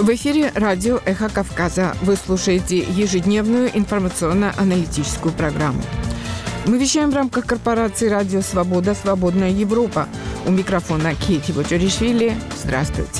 В эфире радио «Эхо Кавказа». Вы слушаете ежедневную информационно-аналитическую программу. Мы вещаем в рамках корпорации «Радио Свобода. Свободная Европа». У микрофона Кейти Боджоришвили. Здравствуйте.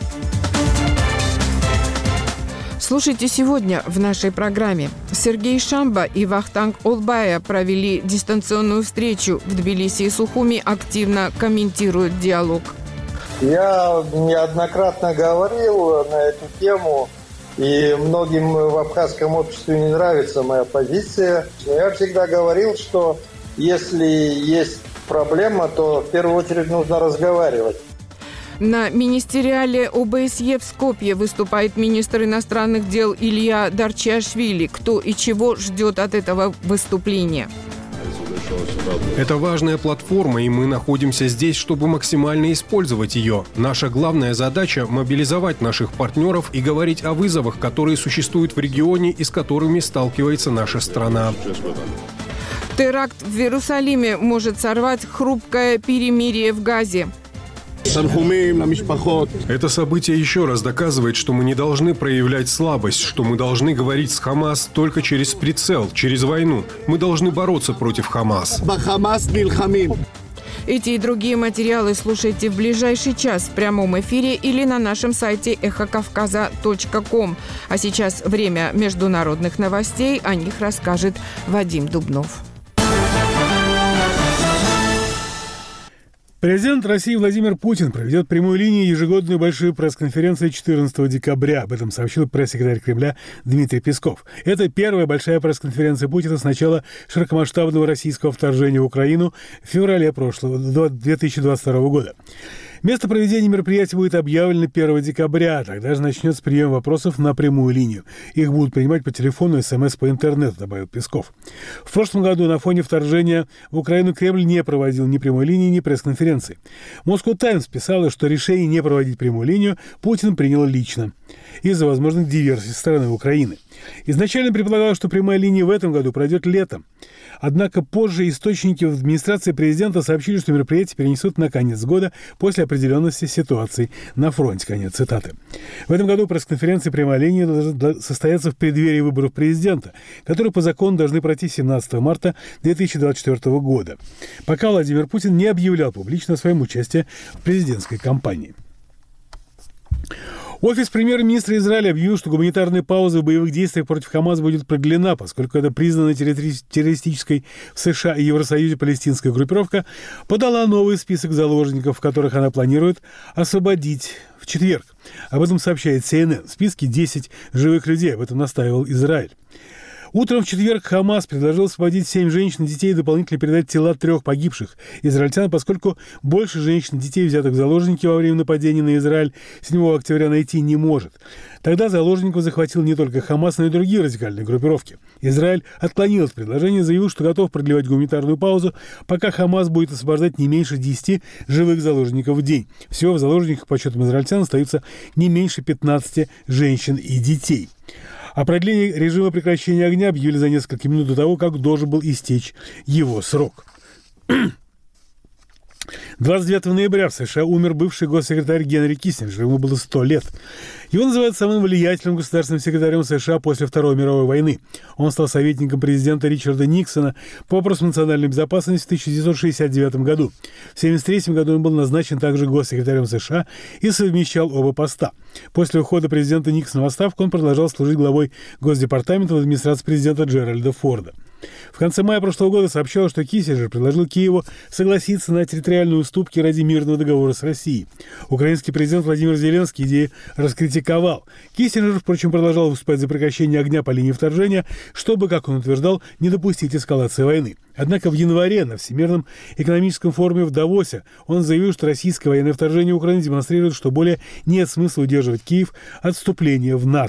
Слушайте сегодня в нашей программе. Сергей Шамба и Вахтанг Олбая провели дистанционную встречу в Тбилиси и Сухуми, активно комментируют диалог. Я неоднократно говорил на эту тему, и многим в абхазском обществе не нравится моя позиция. Но я всегда говорил, что если есть проблема, то в первую очередь нужно разговаривать. На министериале ОБСЕ в Скопье выступает министр иностранных дел Илья Дарчиашвили. Кто и чего ждет от этого выступления? Это важная платформа, и мы находимся здесь, чтобы максимально использовать ее. Наша главная задача – мобилизовать наших партнеров и говорить о вызовах, которые существуют в регионе и с которыми сталкивается наша страна. Теракт в Иерусалиме может сорвать хрупкое перемирие в Газе. Это событие еще раз доказывает, что мы не должны проявлять слабость, что мы должны говорить с Хамас только через прицел, через войну. Мы должны бороться против Хамас. Эти и другие материалы слушайте в ближайший час в прямом эфире или на нашем сайте эхокавказа.ком. А сейчас время международных новостей. О них расскажет Вадим Дубнов. Президент России Владимир Путин проведет прямую линию ежегодную большую пресс-конференцию 14 декабря. Об этом сообщил пресс-секретарь Кремля Дмитрий Песков. Это первая большая пресс-конференция Путина с начала широкомасштабного российского вторжения в Украину в феврале 2022 года. Место проведения мероприятия будет объявлено 1 декабря. Тогда же начнется прием вопросов на прямую линию. Их будут принимать по телефону, СМС по интернету, добавил Песков. В прошлом году на фоне вторжения в Украину Кремль не проводил ни прямой линии, ни пресс-конференции. Moscow Times писала, что решение не проводить прямую линию Путин принял лично из-за возможных диверсий со стороны Украины. Изначально предполагалось, что прямая линия в этом году пройдет летом. Однако позже источники в администрации президента сообщили, что мероприятие перенесут на конец года после определенности ситуации на фронте. Конец цитаты. В этом году пресс-конференция «Прямая линия» должна состояться в преддверии выборов президента, которые по закону должны пройти 17 марта 2024 года. Пока Владимир Путин не объявлял публично о своем участии в президентской кампании. Офис премьер-министра Израиля объявил, что гуманитарная пауза в боевых действиях против Хамас будет продлена, поскольку это признанная террористической в США и Евросоюзе палестинская группировка подала новый список заложников, которых она планирует освободить в четверг. Об этом сообщает CNN. В списке 10 живых людей. Об этом настаивал Израиль. Утром в четверг Хамас предложил освободить 7 женщин и детей и дополнительно передать тела 3 погибших израильтян, поскольку больше женщин и детей, взятых в заложники во время нападения на Израиль 7 октября, найти не может. Тогда заложников захватил не только Хамас, но и другие радикальные группировки. Израиль отклонил это предложение и заявил, что готов продлевать гуманитарную паузу, пока Хамас будет освобождать не меньше 10 живых заложников в день. Всего в заложниках, по подсчетам израильтян, остаются не меньше 15 женщин и детей. О продлении режима прекращения огня объявили за несколько минут до того, как должен был истечь его срок. 29 ноября в США умер бывший госсекретарь Генри Киссинджер. Ему было 100 лет. Его называют самым влиятельным государственным секретарем США после Второй мировой войны. Он стал советником президента Ричарда Никсона по вопросам национальной безопасности в 1969 году. В 1973 году он был назначен также госсекретарем США и совмещал оба поста. После ухода президента Никсона в отставку он продолжал служить главой Госдепартамента в администрации президента Джеральда Форда. В конце мая прошлого года сообщалось, что Киссинджер предложил Киеву согласиться на территориальные уступки ради мирного договора с Россией. Украинский президент Владимир Зеленский идею раскритиковал. Киссинджер, впрочем, продолжал выступать за прекращение огня по линии вторжения, чтобы, как он утверждал, не допустить эскалации войны. Однако в январе на Всемирном экономическом форуме в Давосе он заявил, что российское военное вторжение в Украину демонстрирует, что более нет смысла удерживать Киев от вступления в НАТО.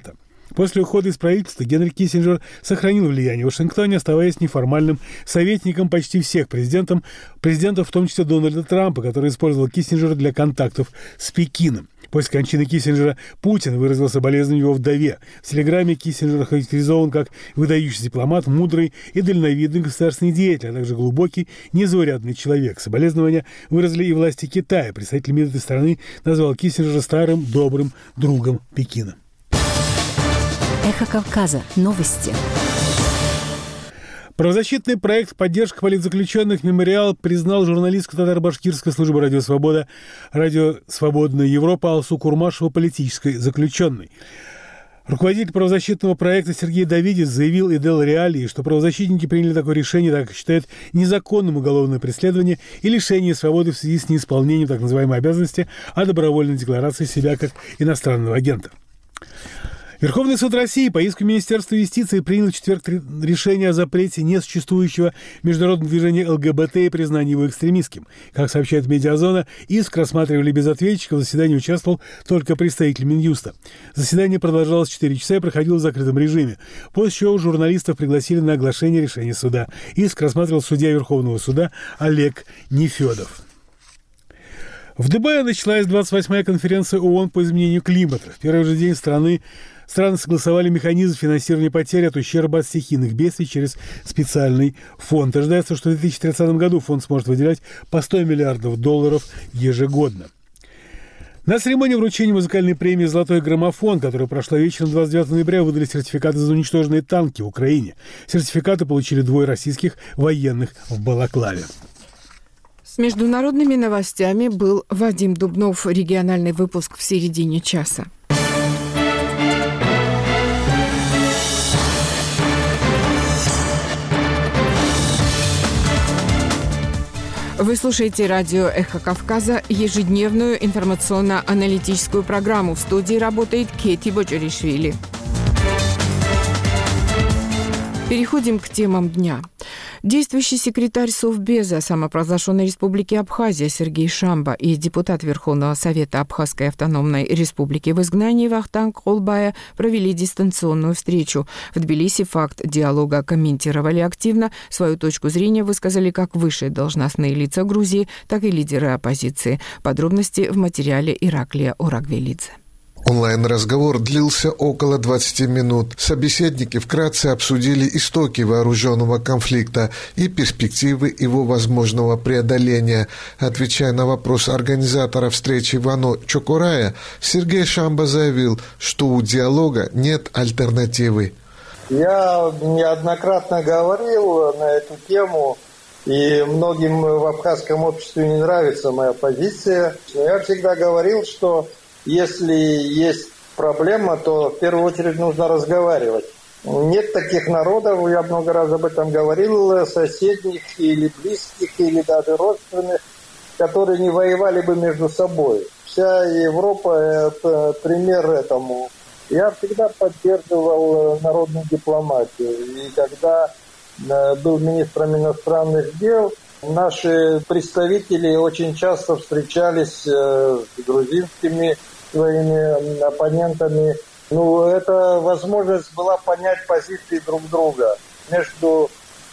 После ухода из правительства Генри Киссинджер сохранил влияние в Вашингтоне, оставаясь неформальным советником почти всех президентов, в том числе Дональда Трампа, который использовал Киссинджера для контактов с Пекином. После кончины Киссинджера Путин выразил соболезнования его вдове. В телеграмме Киссинджер характеризован как выдающийся дипломат, мудрый и дальновидный государственный деятель, а также глубокий, незаурядный человек. Соболезнования выразили и власти Китая. Представитель МИД этой страны назвал Киссинджера старым, добрым другом Пекина. Эхо Кавказа. Новости. Правозащитный проект «Поддержка политзаключенных. Мемориал» признал журналистку татаро-башкирской службы «Радио Свободная Европа» Алсу Курмашеву политической заключенной. Руководитель правозащитного проекта Сергей Давидец заявил Идел Реалии, что правозащитники приняли такое решение, так как считают незаконным уголовное преследование и лишение свободы в связи с неисполнением так называемой обязанности о добровольной декларации себя как иностранного агента. Верховный суд России по иску Министерства юстиции принял в четверг решение о запрете несуществующего международного движения ЛГБТ и признании его экстремистским. Как сообщает «Медиазона», иск рассматривали без ответчиков, в заседании участвовал только представитель Минюста. Заседание продолжалось 4 часа и проходило в закрытом режиме. После чего журналистов пригласили на оглашение решения суда. Иск рассматривал судья Верховного суда Олег Нефедов. В Дубае началась 28-я конференция ООН по изменению климата. В первый же день страны согласовали механизм финансирования потерь от ущерба от стихийных бедствий через специальный фонд. Ожидается, что в 2030 году фонд сможет выделять по $100 миллиардов ежегодно. На церемонии вручения музыкальной премии «Золотой граммофон», которая прошла вечером 29 ноября, выдали сертификаты за уничтоженные танки в Украине. Сертификаты получили 2 российских военных в Балаклаве. С международными новостями был Вадим Дубнов. Региональный выпуск в середине часа. Вы слушаете радио «Эхо Кавказа», ежедневную информационно-аналитическую программу. В студии работает Кети Боджаришвили. Переходим к темам дня. Действующий секретарь Совбеза самопровозглашенной республики Абхазия Сергей Шамба и депутат Верховного Совета Абхазской автономной республики в изгнании Вахтанг Холбая провели дистанционную встречу. В Тбилиси факт диалога комментировали активно. Свою точку зрения высказали как высшие должностные лица Грузии, так и лидеры оппозиции. Подробности в материале Ираклия Орагвелидзе. Онлайн-разговор длился около 20 минут. Собеседники вкратце обсудили истоки вооруженного конфликта и перспективы его возможного преодоления. Отвечая на вопрос организатора встречи Вано Чокорая, Сергей Шамба заявил, что у диалога нет альтернативы. Я неоднократно говорил на эту тему, и многим в абхазском обществе не нравится моя позиция. Я всегда говорил, что если есть проблема, то в первую очередь нужно разговаривать. Нет таких народов, я много раз об этом говорил, соседних или близких, или даже родственных, которые не воевали бы между собой. Вся Европа – это пример этому. Я всегда поддерживал народную дипломатию. И когда был министром иностранных дел, наши представители очень часто встречались с грузинскими своими оппонентами. Это возможность была понять позиции друг друга. Между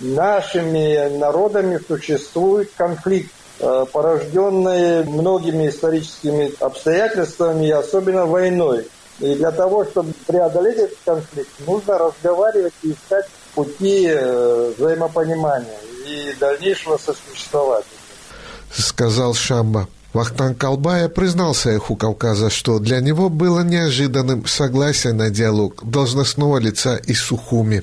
нашими народами существует конфликт, порожденный многими историческими обстоятельствами и особенно войной. И для того, чтобы преодолеть этот конфликт, нужно разговаривать и искать пути взаимопонимания и дальнейшего сосуществования. Сказал Шамба. Вахтанг Холбая признался Эху Кавказа, что для него было неожиданным согласие на диалог должностного лица из Сухуми.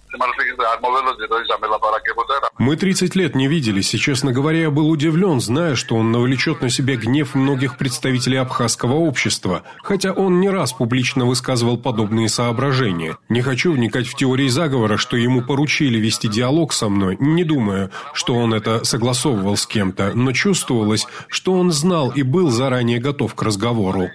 Мы 30 лет не виделись, и, честно говоря, я был удивлен, зная, что он навлечет на себя гнев многих представителей абхазского общества, хотя он не раз публично высказывал подобные соображения. Не хочу вникать в теории заговора, что ему поручили вести диалог со мной, не думая, что он это согласовывал с кем-то, но чувствовалось, что он знал и был заранее готов к разговору.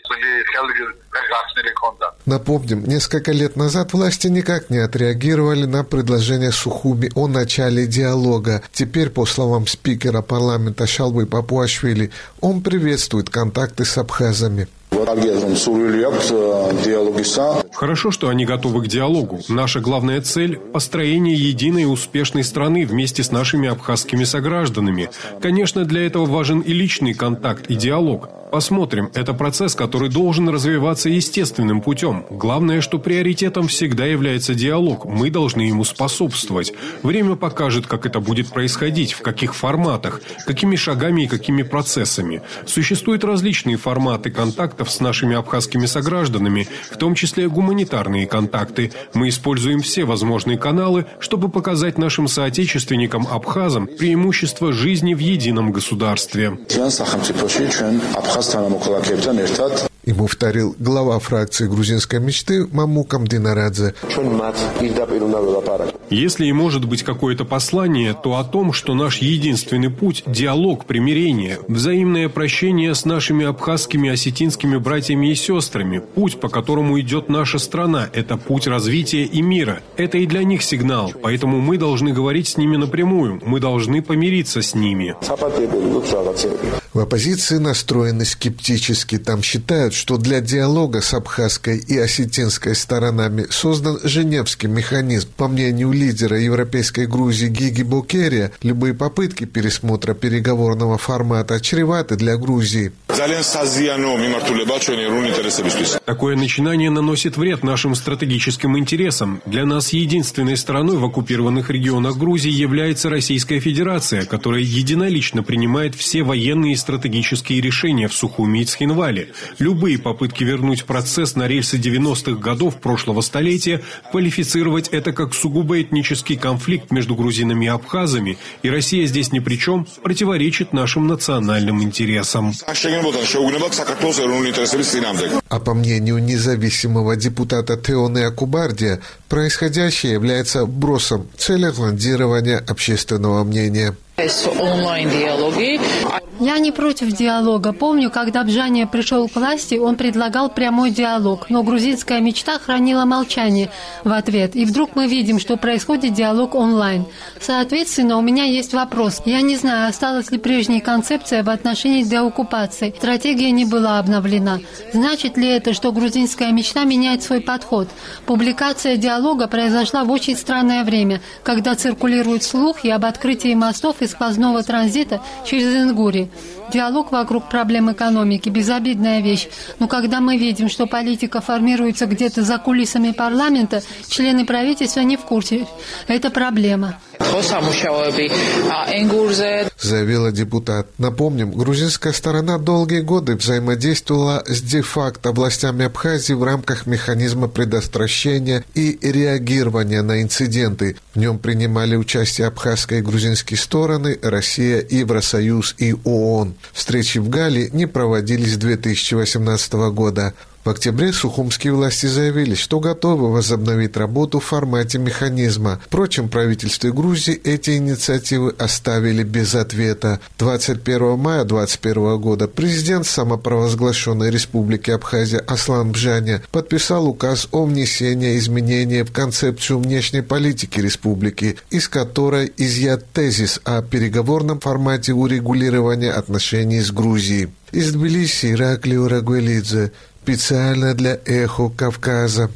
Напомним, несколько лет назад власти никак не отреагировали на предложение Сухуми о начале диалога. Теперь, по словам спикера парламента Шалбы Папуашвили, он приветствует контакты с абхазами. Хорошо, что они готовы к диалогу. Наша главная цель – построение единой и успешной страны вместе с нашими абхазскими согражданами. Конечно, для этого важен и личный контакт, и диалог. Посмотрим, это процесс, который должен развиваться естественным путем. Главное, что приоритетом всегда является диалог. Мы должны ему способствовать. Время покажет, как это будет происходить, в каких форматах, какими шагами и какими процессами. Существуют различные форматы контактов с нашими абхазскими согражданами, в том числе гуманитарные контакты. Мы используем все возможные каналы, чтобы показать нашим соотечественникам-абхазам преимущество жизни в едином государстве. Ему вторил глава фракции грузинской мечты Мамукам Динарадзе. Если и может быть какое-то послание, то о том, что наш единственный путь – диалог, примирение, взаимное прощение с нашими абхазскими, осетинскими братьями и сестрами, путь, по которому идет наша страна – это путь развития и мира. Это и для них сигнал, поэтому мы должны говорить с ними напрямую, мы должны помириться с ними. В оппозиции настроены скептически. Там считают, что для диалога с абхазской и осетинской сторонами создан Женевский механизм. По мнению лидера европейской Грузии Гиги Бокерия, любые попытки пересмотра переговорного формата чреваты для Грузии. Такое начинание наносит вред нашим стратегическим интересам. Для нас единственной стороной в оккупированных регионах Грузии является Российская Федерация, которая единолично принимает все военные и стратегические решения в Сухуми и Цхинвале. Любые попытки вернуть процесс на рельсы 90-х годов прошлого столетия, квалифицировать это как сугубо этнический конфликт между грузинами и абхазами, и Россия здесь ни при чем, противоречит нашим национальным интересам. А по мнению независимого депутата Теоне Акубардия, происходящее является бросом цели зондирования общественного мнения. Я не против диалога. Помню, когда Бжания пришел к власти, он предлагал прямой диалог, но грузинская мечта хранила молчание в ответ. И вдруг мы видим, что происходит диалог онлайн. Соответственно, у меня есть вопрос. Я не знаю, осталась ли прежняя концепция в отношении деоккупации. Стратегия не была обновлена. Значит ли это, что грузинская мечта меняет свой подход? Публикация диалога произошла в очень странное время, когда циркулирует слух и об открытии мостов и сквозного транзита через Ингурию. Диалог вокруг проблем экономики – безобидная вещь. Но когда мы видим, что политика формируется где-то за кулисами парламента, члены правительства не в курсе. Это проблема. Заявила депутат. Напомним, грузинская сторона долгие годы взаимодействовала с де-факто властями Абхазии в рамках механизма предотвращения и реагирования на инциденты. В нем принимали участие абхазские и грузинские стороны, Россия, Евросоюз и ООН. Встречи в Гале не проводились с 2018 года. В октябре сухумские власти заявили, что готовы возобновить работу в формате механизма. Впрочем, правительство Грузии эти инициативы оставили без ответа. 21 мая 2021 года президент самопровозглашенной республики Абхазия Аслан Бжаня подписал указ о внесении изменений в концепцию внешней политики республики, из которой изъят тезис о переговорном формате урегулирования отношений с Грузией. Из Тбилиси Ираклий Рагвелидзе. Специально для «Эхо Кавказа».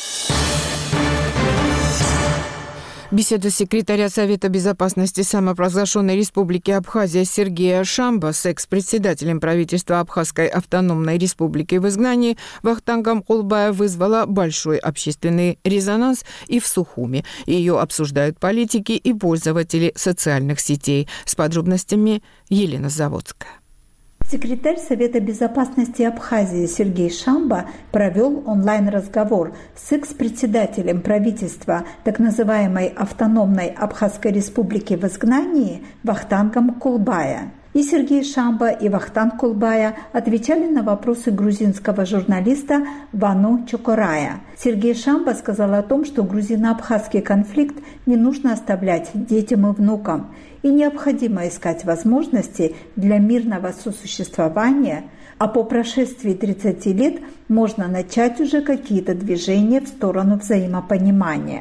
Беседа секретаря Совета безопасности самопровозглашенной республики Абхазия Сергея Шамба с экс-председателем правительства Абхазской автономной республики в изгнании Вахтангом Кулбая вызвала большой общественный резонанс и в Сухуми. Ее обсуждают политики и пользователи социальных сетей. С подробностями Елена Заводская. Секретарь Совета безопасности Абхазии Сергей Шамба провел онлайн-разговор с экс-председателем правительства так называемой автономной Абхазской республики в изгнании Вахтангом Кулбая. И Сергей Шамба, и Вахтанг Кулбая отвечали на вопросы грузинского журналиста Вану Чокорая. Сергей Шамба сказал о том, что грузино-абхазский конфликт не нужно оставлять детям и внукам, и необходимо искать возможности для мирного сосуществования, а по прошествии 30 лет можно начать уже какие-то движения в сторону взаимопонимания.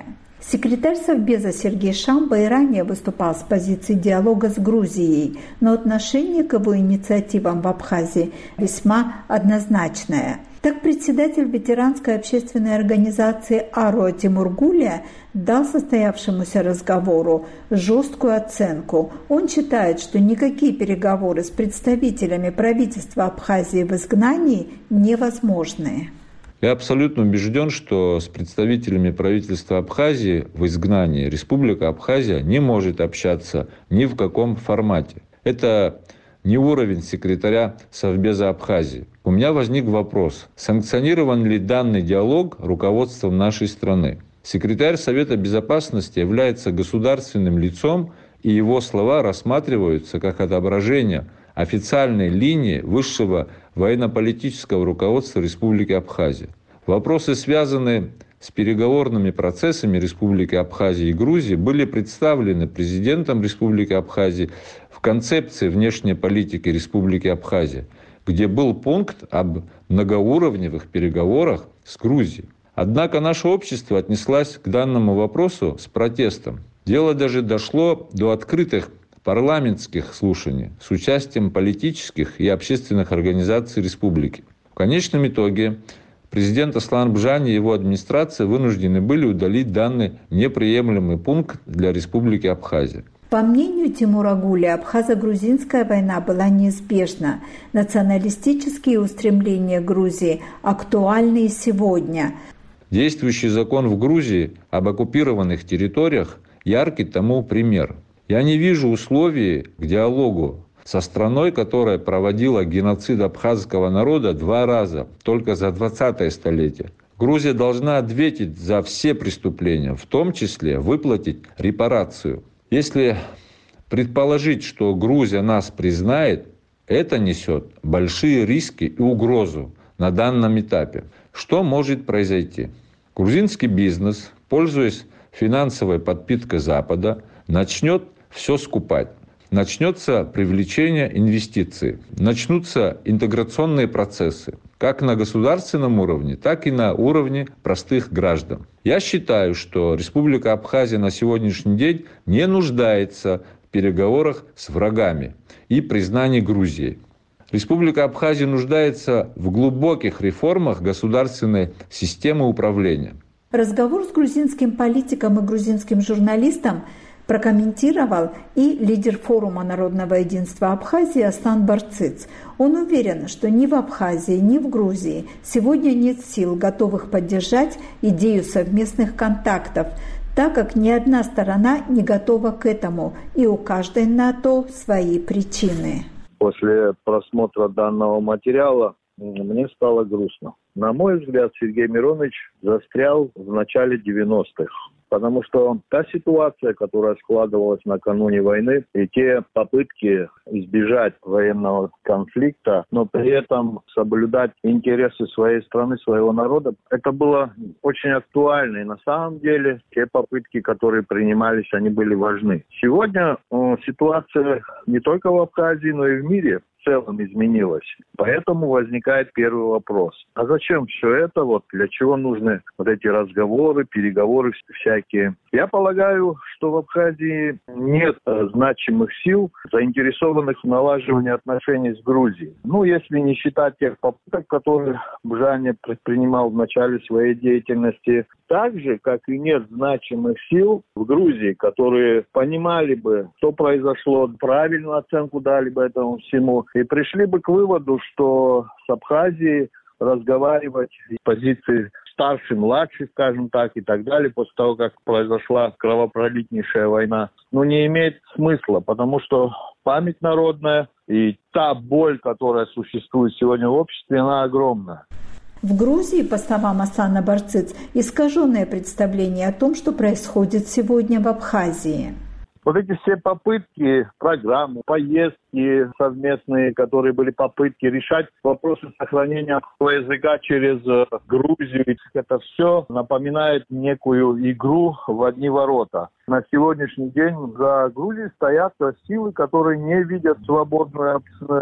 Секретарь Совбеза Сергей Шамба и ранее выступал с позиции диалога с Грузией, но отношение к его инициативам в Абхазии весьма однозначное. Так, председатель ветеранской общественной организации «Аруа» Тимур Гулия дал состоявшемуся разговору жесткую оценку. Он считает, что никакие переговоры с представителями правительства Абхазии в изгнании невозможны. Я абсолютно убежден, что с представителями правительства Абхазии в изгнании Республика Абхазия не может общаться ни в каком формате. Это не уровень секретаря Совбеза Абхазии. У меня возник вопрос, санкционирован ли данный диалог руководством нашей страны? Секретарь Совета Безопасности является государственным лицом, и его слова рассматриваются как отображение официальной линии высшего военно-политического руководства Республики Абхазия. Вопросы, связанные с переговорными процессами Республики Абхазия и Грузии, были представлены президентом Республики Абхазия в концепции внешней политики Республики Абхазия, где был пункт об многоуровневых переговорах с Грузией. Однако наше общество отнеслось к данному вопросу с протестом. Дело даже дошло до открытых парламентских слушаний с участием политических и общественных организаций республики. В конечном итоге президент Аслан Бжани и его администрация вынуждены были удалить данный неприемлемый пункт для Республики Абхазия. По мнению Тимура Гулия, абхазо-грузинская война была неизбежна. Националистические устремления Грузии актуальны и сегодня. Действующий закон в Грузии об оккупированных территориях яркий тому пример. Я не вижу условий к диалогу со страной, которая проводила геноцид абхазского народа 2 раза, только за 20-е столетие. Грузия должна ответить за все преступления, в том числе выплатить репарацию. Если предположить, что Грузия нас признает, это несет большие риски и угрозу на данном этапе. Что может произойти? Грузинский бизнес, пользуясь финансовой подпиткой Запада, начнет все скупать. Начнется привлечение инвестиций, начнутся интеграционные процессы, как на государственном уровне, так и на уровне простых граждан. Я считаю, что Республика Абхазия на сегодняшний день не нуждается в переговорах с врагами и признании Грузии. Республика Абхазия нуждается в глубоких реформах государственной системы управления. Разговор с грузинским политиком и грузинским журналистом прокомментировал и лидер форума народного единства Абхазии Аслан Барцыц. Он уверен, что ни в Абхазии, ни в Грузии сегодня нет сил, готовых поддержать идею совместных контактов, так как ни одна сторона не готова к этому, и у каждой на то свои причины. После просмотра данного материала мне стало грустно. На мой взгляд, Сергей Миронович застрял в начале 90-х. Потому что та ситуация, которая складывалась накануне войны, и те попытки избежать военного конфликта, но при этом соблюдать интересы своей страны, своего народа, это было очень актуально. И на самом деле те попытки, которые принимались, они были важны. Сегодня ситуация не только в Абхазии, но и в мире в целом изменилась. Поэтому возникает первый вопрос. А зачем все это? Для чего нужны эти разговоры, переговоры всякие? Я полагаю, что в Абхазии нет значимых сил, заинтересованных в налаживании отношений с Грузией. Если не считать тех попыток, которые Бжани предпринимал в начале своей деятельности, так же, как и нет значимых сил в Грузии, которые понимали бы, что произошло, правильную оценку дали бы этому всему, и пришли бы к выводу, что с Абхазией разговаривать с позиции старший, младший, скажем так, и так далее, после того, как произошла кровопролитнейшая война, не имеет смысла, потому что память народная и та боль, которая существует сегодня в обществе, она огромна. В Грузии, по словам Аслана Барцыц, искаженное представление о том, что происходит сегодня в Абхазии. Эти все попытки, программы, поездки совместные, которые были попытки решать вопросы сохранения языка через Грузию, это все напоминает некую игру в одни ворота. на сегодняшний день за Грузией стоят силы, которые не видят свободную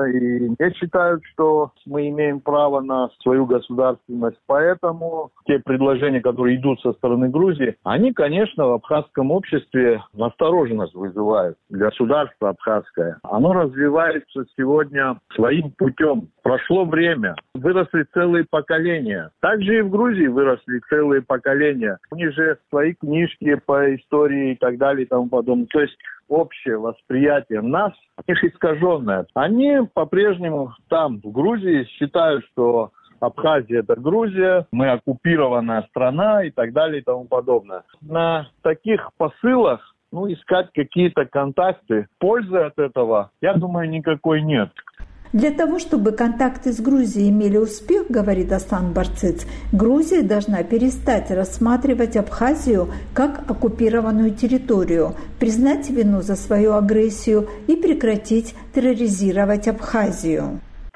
и не считают, что мы имеем право на свою государственность. Поэтому те предложения, которые идут со стороны Грузии, они, конечно, в абхазском обществе настороженность вызывают. Государство абхазское, оно развивается сегодня своим путем. Прошло время, выросли целые поколения. Также и в Грузии выросли целые поколения. У них же свои книжки по истории и так далее и тому подобное. То есть общее восприятие нас, их искаженное. Они по-прежнему там, в Грузии, считают, что Абхазия – это Грузия, мы оккупированная страна и так далее и тому подобное. На таких посылах искать какие-то контакты, пользы от этого, я думаю, никакой нет. Для того, чтобы контакты с Грузией имели успех, говорит Аслан Барциц, Грузия должна перестать рассматривать Абхазию как оккупированную территорию, признать вину за свою агрессию и прекратить терроризировать Абхазию.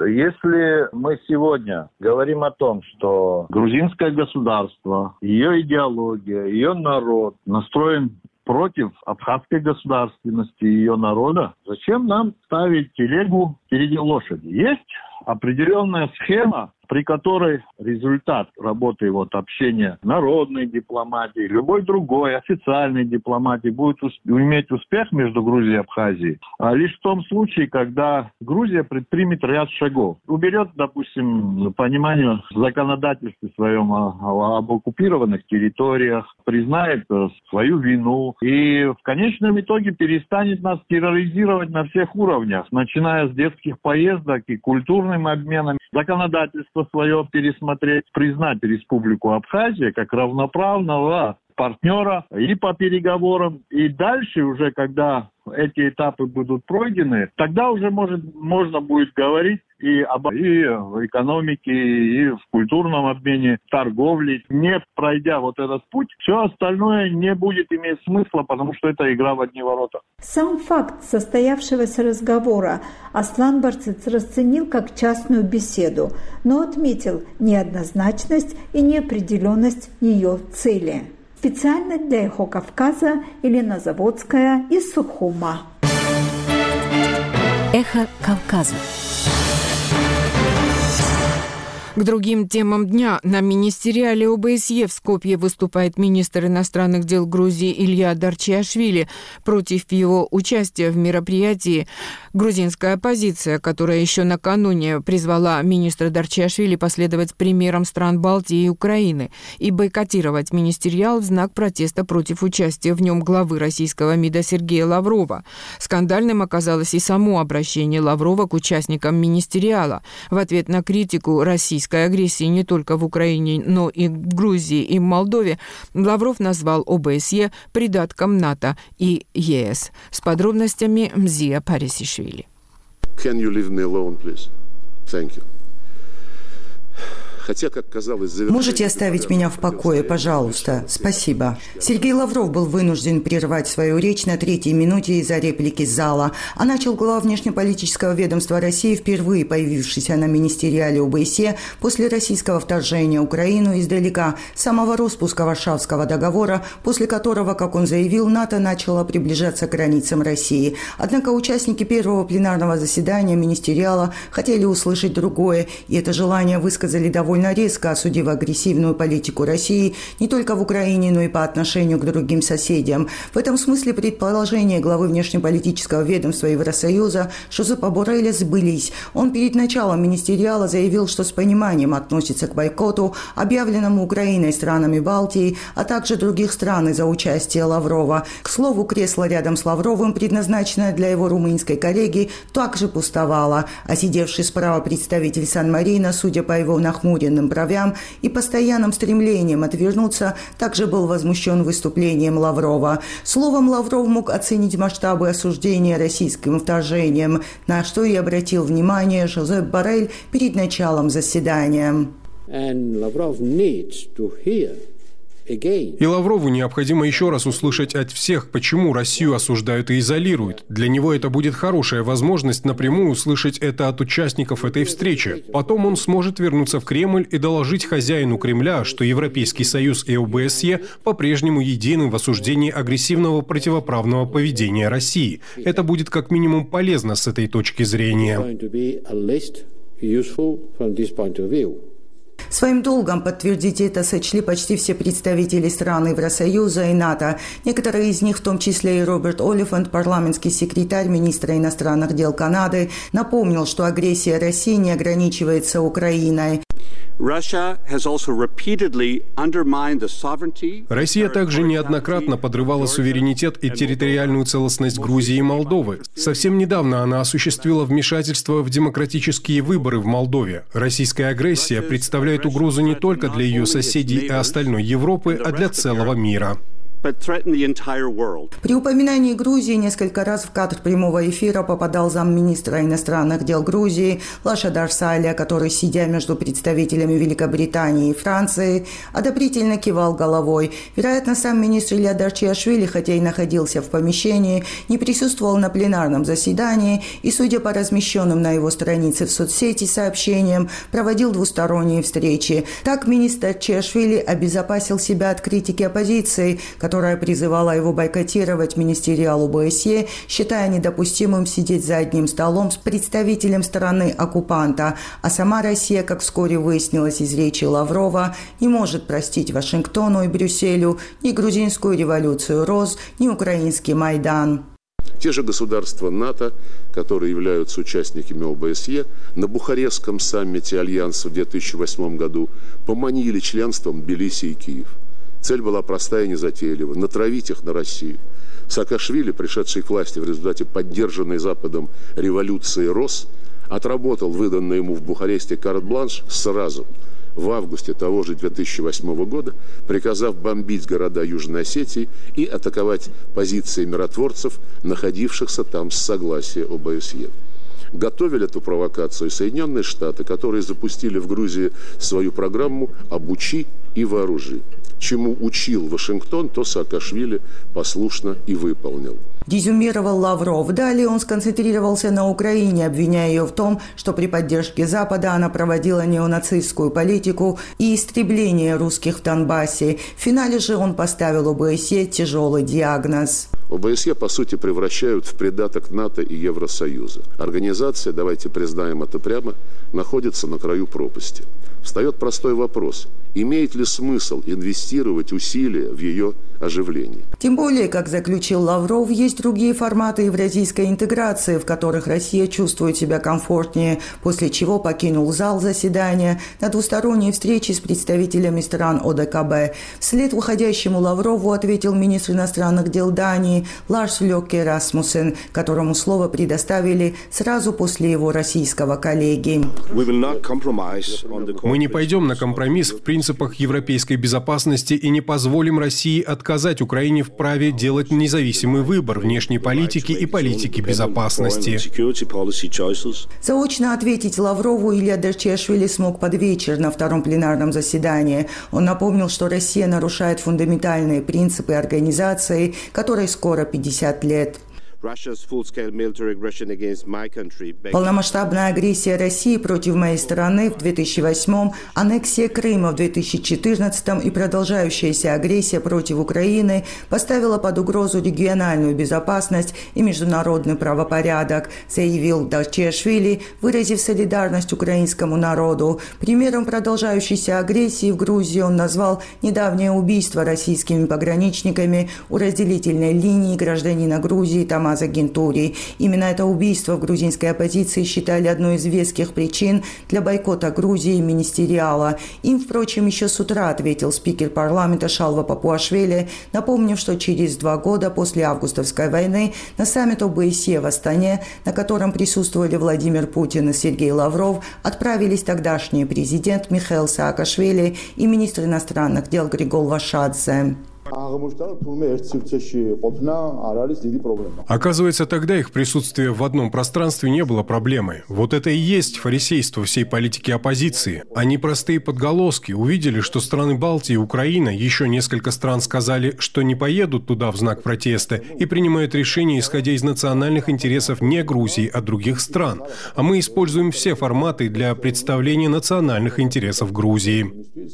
Если мы сегодня говорим о том, что грузинское государство, ее идеология, ее народ настроен против абхазской государственности и ее народа, зачем нам ставить телегу впереди лошади? Есть определенная схема, при которой результат работы общения народной дипломатии, любой другой официальной дипломатии будет иметь успех между Грузией и Абхазией, а лишь в том случае, когда Грузия предпримет ряд шагов. Уберет, допустим, понимание законодательства своем об оккупированных территориях, признает свою вину и в конечном итоге перестанет нас терроризировать на всех уровнях, начиная с детских поездок и культурным обменом, законодательство свое пересмотреть, признать Республику Абхазия как равноправного партнера и по переговорам. И дальше уже, когда эти этапы будут пройдены, тогда уже можно будет говорить и в экономике, и в культурном обмене, торговле. Не пройдя этот путь, все остальное не будет иметь смысла, потому что это игра в одни ворота. Сам факт состоявшегося разговора Аслан Барциц расценил как частную беседу, но отметил неоднозначность и неопределенность ее цели. Специально для «Эхо Кавказа» Елена Заводская из Сухума. Эхо Кавказа. К другим темам дня. На министериале ОБСЕ в Скопье выступает министр иностранных дел Грузии Илья Дарчиашвили против его участия в мероприятии. Грузинская оппозиция, которая еще накануне призвала министра Дарчиашвили последовать примерам стран Балтии и Украины и бойкотировать министериал в знак протеста против участия в нем главы российского МИДа Сергея Лаврова. Скандальным оказалось и само обращение Лаврова к участникам министериала. В ответ на критику российской агрессии не только в Украине, но и в Грузии и в Молдове, Лавров назвал ОБСЕ придатком НАТО и ЕС. С подробностями Мзия Парисишвили. Can you leave me alone, please? Thank you. Хотя, как казалось, можете оставить меня в покое, пожалуйста. Спасибо. Сергей Лавров был вынужден прервать свою речь на 3-й минуте из-за реплики зала. А начал глава внешнеполитического ведомства России, впервые появившийся на министериале ОБСЕ после российского вторжения в Украину издалека, самого распуска Варшавского договора, после которого, как он заявил, НАТО начало приближаться к границам России. Однако участники первого пленарного заседания министериала хотели услышать другое, и это желание высказали довольно резко, осудив агрессивную политику России не только в Украине, но и по отношению к другим соседям. В этом смысле предположения главы внешнеполитического ведомства Евросоюза Жозепа Борреля сбылись. Он перед началом министериала заявил, что с пониманием относится к бойкоту, объявленному Украиной, странами Балтии, а также других стран из-за участия Лаврова. К слову, кресло рядом с Лавровым, предназначенное для его румынской коллеги, также пустовало, а сидевший справа представитель Сан-Марино, судя по его нахмуренным бровям и постоянным стремлением отвернуться, также был возмущен выступлением Лаврова. Словом, Лавров мог оценить масштабы осуждения российским вторжением, на что и обратил внимание Жозеп Боррель перед началом заседания. И Лаврову необходимо еще раз услышать от всех, почему Россию осуждают и изолируют. Для него это будет хорошая возможность напрямую услышать это от участников этой встречи. Потом он сможет вернуться в Кремль и доложить хозяину Кремля, что Европейский Союз и ОБСЕ по-прежнему едины в осуждении агрессивного противоправного поведения России. Это будет как минимум полезно с этой точки зрения. Своим долгом подтвердить это сочли почти все представители стран Евросоюза и НАТО. Некоторые из них, в том числе и Роберт Олифант, парламентский секретарь министра иностранных дел Канады, напомнил, что агрессия России не ограничивается Украиной. Россия также неоднократно подрывала суверенитет и территориальную целостность Грузии и Молдовы. Совсем недавно она осуществила вмешательство в демократические выборы в Молдове. Российская агрессия представляет угрозу не только для ее соседей и остальной Европы, а для целого мира. При упоминании Грузии несколько раз в кадр прямого эфира попадал замминистра иностранных дел Грузии Лаша Дарсалия, который, сидя между представителями Великобритании и Франции, одобрительно кивал головой. Вероятно, сам министр Илья Дарчиашвили, хотя и находился в помещении, не присутствовал на пленарном заседании и, судя по размещенным на его странице в соцсети сообщениям, проводил двусторонние встречи. Так министр Дарчиашвили обезопасил себя от критики оппозиции, которая призывала его бойкотировать министериал ОБСЕ, считая недопустимым сидеть за одним столом с представителем стороны оккупанта. А сама Россия, как вскоре выяснилось из речи Лаврова, не может простить Вашингтону и Брюсселю ни грузинскую революцию РОЗ, ни украинский Майдан. Те же государства НАТО, которые являются участниками ОБСЕ, на Бухарестском саммите Альянса в 2008 году поманили членством Тбилиси и Киев. Цель была простая и незатейлива – натравить их на Россию. Саакашвили, пришедший к власти в результате поддержанной Западом революции РОС, отработал выданный ему в Бухаресте карт-бланш сразу, в августе того же 2008 года, приказав бомбить города Южной Осетии и атаковать позиции миротворцев, находившихся там с согласия ОБСЕ. Готовили эту провокацию Соединенные Штаты, которые запустили в Грузии свою программу «Обучи и вооружи». Чему учил Вашингтон, то Саакашвили послушно и выполнил. Резюмировал Лавров. Далее он сконцентрировался на Украине, обвиняя ее в том, что при поддержке Запада она проводила неонацистскую политику и истребление русских в Донбассе. В финале же он поставил ОБСЕ тяжелый диагноз. ОБСЕ, по сути, превращают в придаток НАТО и Евросоюза. Организация, давайте признаем это прямо, находится на краю пропасти. Встает простой вопрос. Имеет ли смысл инвестировать усилия в ее оживление? Тем более, как заключил Лавров, есть другие форматы евразийской интеграции, в которых Россия чувствует себя комфортнее, после чего покинул зал заседания на двусторонней встрече с представителями стран ОДКБ. Вслед уходящему Лаврову ответил министр иностранных дел Дании Ларс Лёкке Расмуссен, которому слово предоставили сразу после его российского коллеги. Мы не пойдем на компромисс в принципах европейской безопасности и не позволим России отказать Украине в праве делать независимый выбор внешней политики и политики безопасности. Заочно ответить Лаврову Илья Дарчиашвили смог под вечер на втором пленарном заседании. Он напомнил, что Россия нарушает фундаментальные принципы организации, которой скоро 50 лет. Полномасштабная агрессия России против моей страны в 2008, аннексия Крыма в 2014 и продолжающаяся агрессия против Украины поставила под угрозу региональную безопасность и международный правопорядок, заявил Дарчиашвили, выразив солидарность украинскому народу. Примером продолжающейся агрессии в Грузии он назвал недавнее убийство российскими пограничниками у разделительной линии гражданина Грузии Тамаза Гентури. Именно это убийство в грузинской оппозиции считали одной из веских причин для бойкота Грузии и министериала. Им, впрочем, еще с утра ответил спикер парламента Шалва Папуашвили, напомнив, что через 2 года после августовской войны на саммит ОБСЕ в Астане, на котором присутствовали Владимир Путин и Сергей Лавров, отправились тогдашний президент Михаил Саакашвили и министр иностранных дел Григол Вашадзе. Оказывается, тогда их присутствие в одном пространстве не было проблемой. Вот это и есть фарисейство всей политики оппозиции. Они простые подголоски увидели, что страны Балтии и Украина, еще несколько стран сказали, что не поедут туда в знак протеста и принимают решения, исходя из национальных интересов не Грузии, а других стран. А мы используем все форматы для представления национальных интересов Грузии.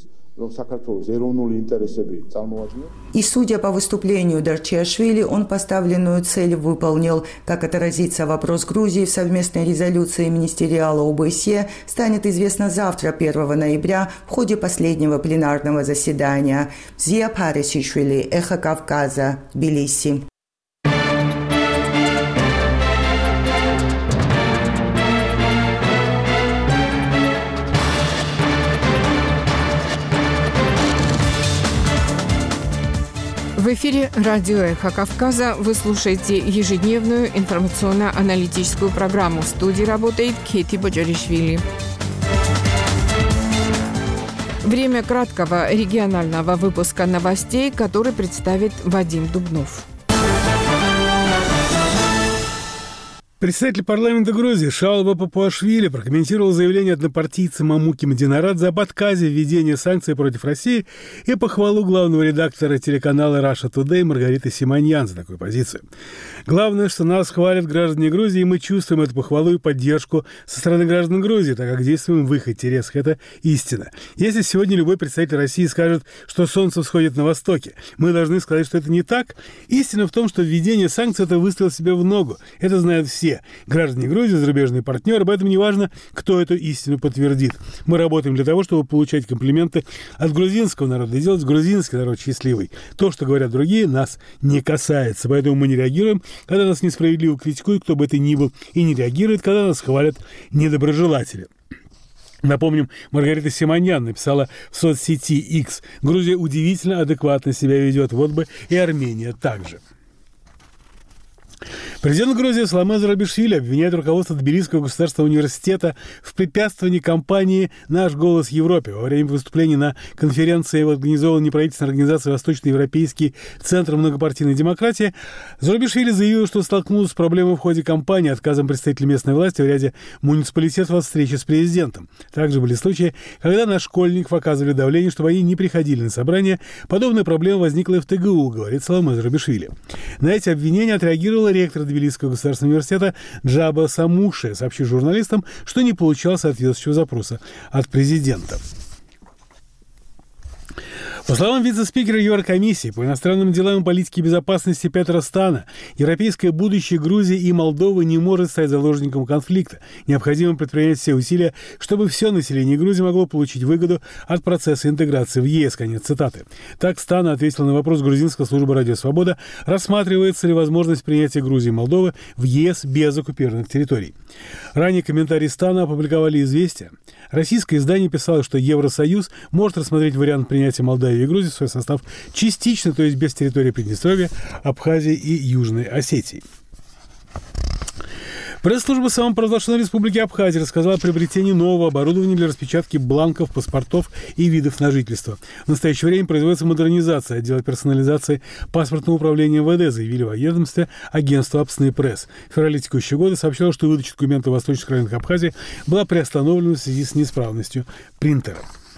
И, судя по выступлению Дарчиашвили, он поставленную цель выполнил. Как отразится вопрос Грузии в совместной резолюции Министериала ОБСЕ, станет известно завтра, 1 ноября, в ходе последнего пленарного заседания. Зия Парисишвили, Эхо Кавказа, Тбилиси. В эфире радио «Эхо Кавказа». Вы слушаете ежедневную информационно-аналитическую программу. В студии работает Кити Боджаришвили. Время краткого регионального выпуска новостей, который представит Вадим Дубнов. Председатель парламента Грузии Шалва Папуашвили прокомментировал заявление однопартийца Мамуки Мадинарадзе об отказе введения санкций против России и похвалу главного редактора телеканала Russia Today Маргариты Симоньян за такую позицию. Главное, что нас хвалят граждане Грузии, и мы чувствуем эту похвалу и поддержку со стороны граждан Грузии, так как действуем в их интересах. Это истина. Если сегодня любой представитель России скажет, что солнце всходит на востоке, мы должны сказать, что это не так. Истина в том, что введение санкций – это выстрел себе в ногу. Это знают все. Граждане Грузии, зарубежные партнеры, поэтому неважно, кто эту истину подтвердит. Мы работаем для того, чтобы получать комплименты от грузинского народа и делать грузинский народ счастливый. То, что говорят другие, нас не касается, поэтому мы не реагируем, когда нас несправедливо критикуют, кто бы это ни был, и не реагирует, когда нас хвалят недоброжелатели. Напомним, Маргарита Симоньян написала в соцсети X: «Грузия удивительно адекватно себя ведет, вот бы и Армения также». Президент Грузии Саломе Зурабишвили обвиняет руководство Тбилисского государственного университета в препятствовании кампании «Наш голос Европе». Во время выступления на конференции, организованной неправительственной организацией «Восточноевропейский центр многопартийной демократии», Зурабишвили заявил, что столкнулся с проблемой в ходе кампании, отказом представителей местной власти в ряде муниципалитетов от встречи с президентом. Также были случаи, когда на школьников оказывали давление, чтобы они не приходили на собрания. Подобная проблема возникла и в ТГУ, говорит Саломе Зурабишвили. На эти обвинения отреагировала ректор Тбилисского государственного университета Джаба Самуши, сообщив журналистам, что не получал соответствующего запроса от президента. По словам вице-спикера Еврокомиссии по иностранным делам и политике безопасности Петра Стана, европейское будущее Грузии и Молдовы не может стать заложником конфликта. Необходимо предпринять все усилия, чтобы все население Грузии могло получить выгоду от процесса интеграции в ЕС. Конец цитаты. Так Стана ответил на вопрос грузинской службы «Радио Свобода», рассматривается ли возможность принятия Грузии и Молдовы в ЕС без оккупированных территорий. Ранее комментарии Стана опубликовали «Известия». Российское издание писало, что Евросоюз может рассмотреть вариант принятия Молдавии и Грузии в свой состав частично, то есть без территории Приднестровья, Абхазии и Южной Осетии. Пресс-служба самопровозглашенной Республики Абхазия рассказала о приобретении нового оборудования для распечатки бланков, паспортов и видов на жительство. В настоящее время производится модернизация отдела персонализации паспортного управления МВД, заявили в ведомстве агентства «Апсны Пресс». В феврале текущего года сообщалось, что выдача документов в восточных районах Абхазии была приостановлена в связи с неисправностью принтера.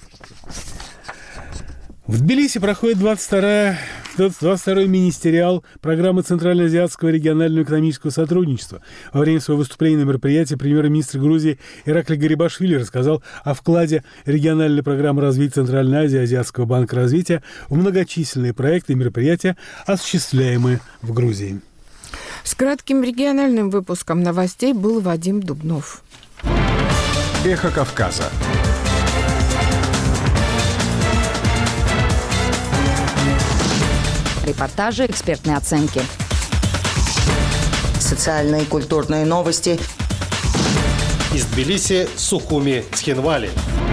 В Тбилиси проходит 22-й министериал программы Центральноазиатского регионального экономического сотрудничества. Во время своего выступления на мероприятии премьер-министр Грузии Ираклий Гарибашвили рассказал о вкладе региональной программы развития Центральной Азии Азиатского банка развития в многочисленные проекты и мероприятия, осуществляемые в Грузии. С кратким региональным выпуском новостей был Вадим Дубнов. Эхо Кавказа. Репортажи, экспертные оценки. Социальные и культурные новости. Из Тбилиси, Сухуми, Цхинвали.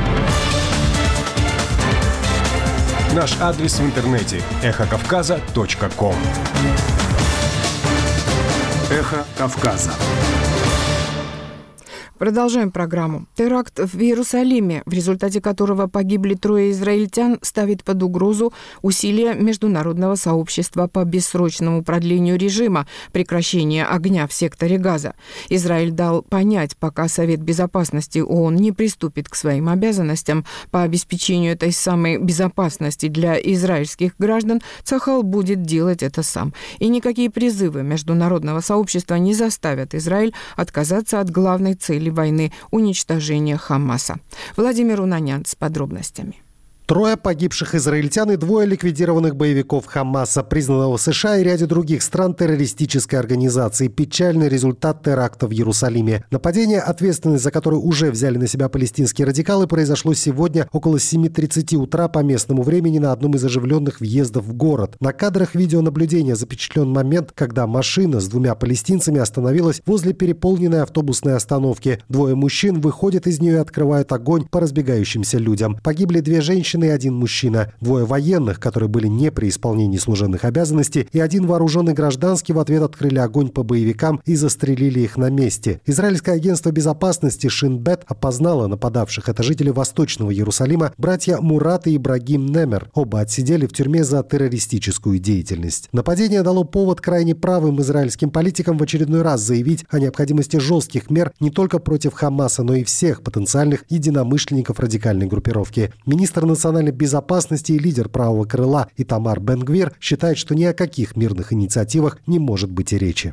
Наш адрес в интернете – эхокавказа.ком. Эхо Кавказа. Продолжаем программу. Теракт в Иерусалиме, в результате которого погибли 3 израильтян, ставит под угрозу усилия международного сообщества по бессрочному продлению режима прекращения огня в секторе Газа. Израиль дал понять, пока Совет Безопасности ООН не приступит к своим обязанностям по обеспечению этой самой безопасности для израильских граждан, Цахал будет делать это сам. И никакие призывы международного сообщества не заставят Израиль отказаться от главной цели войны – уничтожения Хамаса. Владимир Унанян с подробностями. 3 погибших израильтян и 2 ликвидированных боевиков Хамаса, признанного в США и ряде других стран террористической организации. Печальный результат теракта в Иерусалиме. Нападение, ответственность за которое уже взяли на себя палестинские радикалы, произошло сегодня около 7:30 утра по местному времени на одном из оживленных въездов в город. На кадрах видеонаблюдения запечатлен момент, когда машина с 2 палестинцами остановилась возле переполненной автобусной остановки. 2 мужчин выходят из нее и открывают огонь по разбегающимся людям. Погибли 2 женщины и 1 мужчина, 2 военных, которые были не при исполнении служебных обязанностей, и 1 вооруженный гражданский в ответ открыли огонь по боевикам и застрелили их на месте. Израильское агентство безопасности Шин Бет опознало нападавших. Это жители Восточного Иерусалима, братья Мурат и Ибрагим Немер. Оба отсидели в тюрьме за террористическую деятельность. Нападение дало повод крайне правым израильским политикам в очередной раз заявить о необходимости жестких мер не только против Хамаса, но и всех потенциальных единомышленников радикальной группировки. Министр национальной безопасности и лидер правого крыла Итамар Бен-Гвир считает, что ни о каких мирных инициативах не может быть и речи.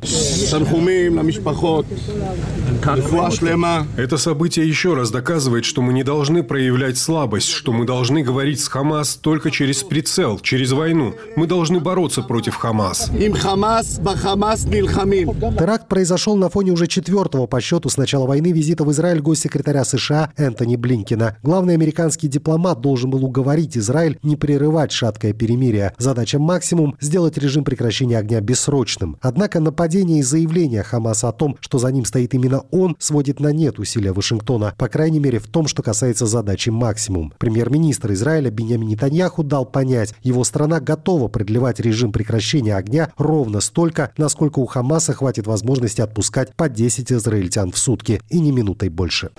Это событие еще раз доказывает, что мы не должны проявлять слабость, что мы должны говорить с Хамас только через прицел, через войну. Мы должны бороться против Хамас. Теракт произошел на фоне уже 4-го по счету с начала войны визита в Израиль госсекретаря США Энтони Блинкена. Главный американский дипломат должен был уговорить Израиль не прерывать шаткое перемирие. Задача максимум – сделать режим прекращения огня бессрочным. Однако нападение и заявление Хамаса о том, что за ним стоит именно он, сводит на нет усилия Вашингтона, по крайней мере в том, что касается задачи максимум. Премьер-министр Израиля Биньямин Нетаньяху дал понять, его страна готова продлевать режим прекращения огня ровно столько, насколько у Хамаса хватит возможности отпускать по 10 израильтян в сутки, и не минутой больше.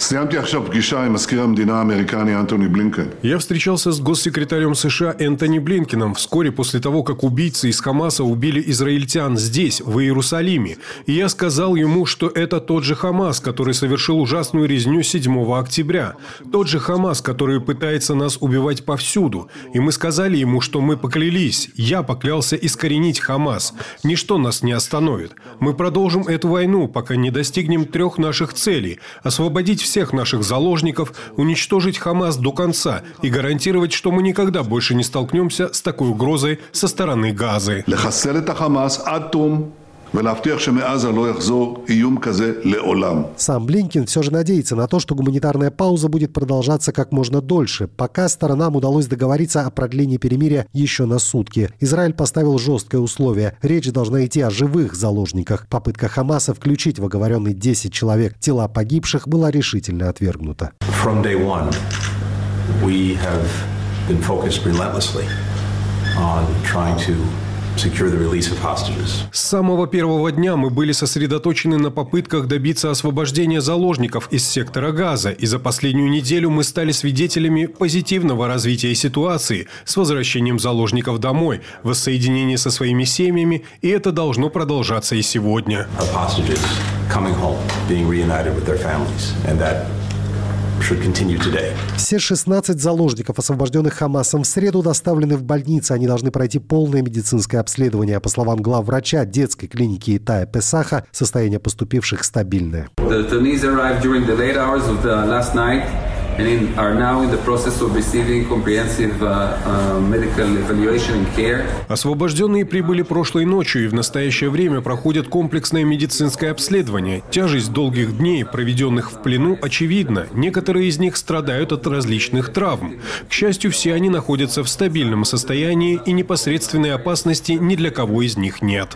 Я встречался с госсекретарем США Энтони Блинкеном вскоре после того, как убийцы из Хамаса убили израильтян здесь, в Иерусалиме. И я сказал ему, что это тот же Хамас, который совершил ужасную резню 7 октября. Тот же Хамас, который пытается нас убивать повсюду. И мы сказали ему, что мы поклялись. Я поклялся искоренить Хамас. Ничто нас не остановит. Мы продолжим эту войну, пока не достигнем 3 наших целей. Освободить всех наших заложников, уничтожить Хамас до конца и гарантировать, что мы никогда больше не столкнемся с такой угрозой со стороны Газы. Сам Блинкен все же надеется на то, что гуманитарная пауза будет продолжаться как можно дольше, пока сторонам удалось договориться о продлении перемирия еще на сутки. Израиль поставил жесткое условие. Речь должна идти о живых заложниках. Попытка Хамаса включить в оговоренный 10 человек тела погибших была решительно отвергнута. We have been focused relentlessly on trying to secure the release of hostages. С самого первого дня мы были сосредоточены на попытках добиться освобождения заложников из сектора Газа, и за последнюю неделю мы стали свидетелями позитивного развития ситуации с возвращением заложников домой, воссоединение со своими семьями, и это должно продолжаться и сегодня. Все 16 заложников, освобожденных Хамасом, в среду доставлены в больницы. Они должны пройти полное медицинское обследование. По словам главврача детской клиники Итая Песаха, состояние поступивших стабильное. Освобожденные прибыли прошлой ночью и в настоящее время проходят комплексное медицинское обследование. Тяжесть долгих дней, проведенных в плену, очевидна. Некоторые из них страдают от различных травм. К счастью, все они находятся в стабильном состоянии, и непосредственной опасности ни для кого из них нет.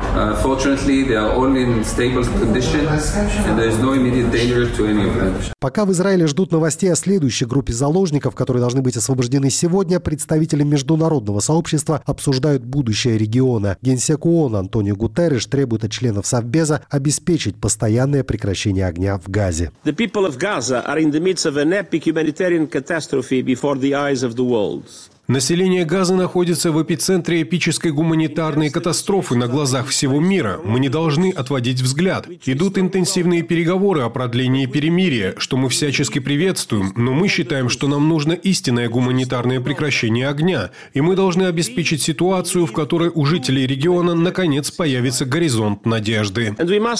Пока в Израиле ждут новостей о следующем существующей группе заложников, которые должны быть освобождены сегодня, представители международного сообщества обсуждают будущее региона. Генсек ООН Антонио Гутерриш требует от членов Совбеза обеспечить постоянное прекращение огня в Газе. The people of Gaza are in the midst of an epic humanitarian catastrophe before the eyes of the world. Население Газы находится в эпицентре эпической гуманитарной катастрофы на глазах всего мира. Мы не должны отводить взгляд. Идут интенсивные переговоры о продлении перемирия, что мы всячески приветствуем, но мы считаем, что нам нужно истинное гуманитарное прекращение огня, и мы должны обеспечить ситуацию, в которой у жителей региона наконец появится горизонт надежды.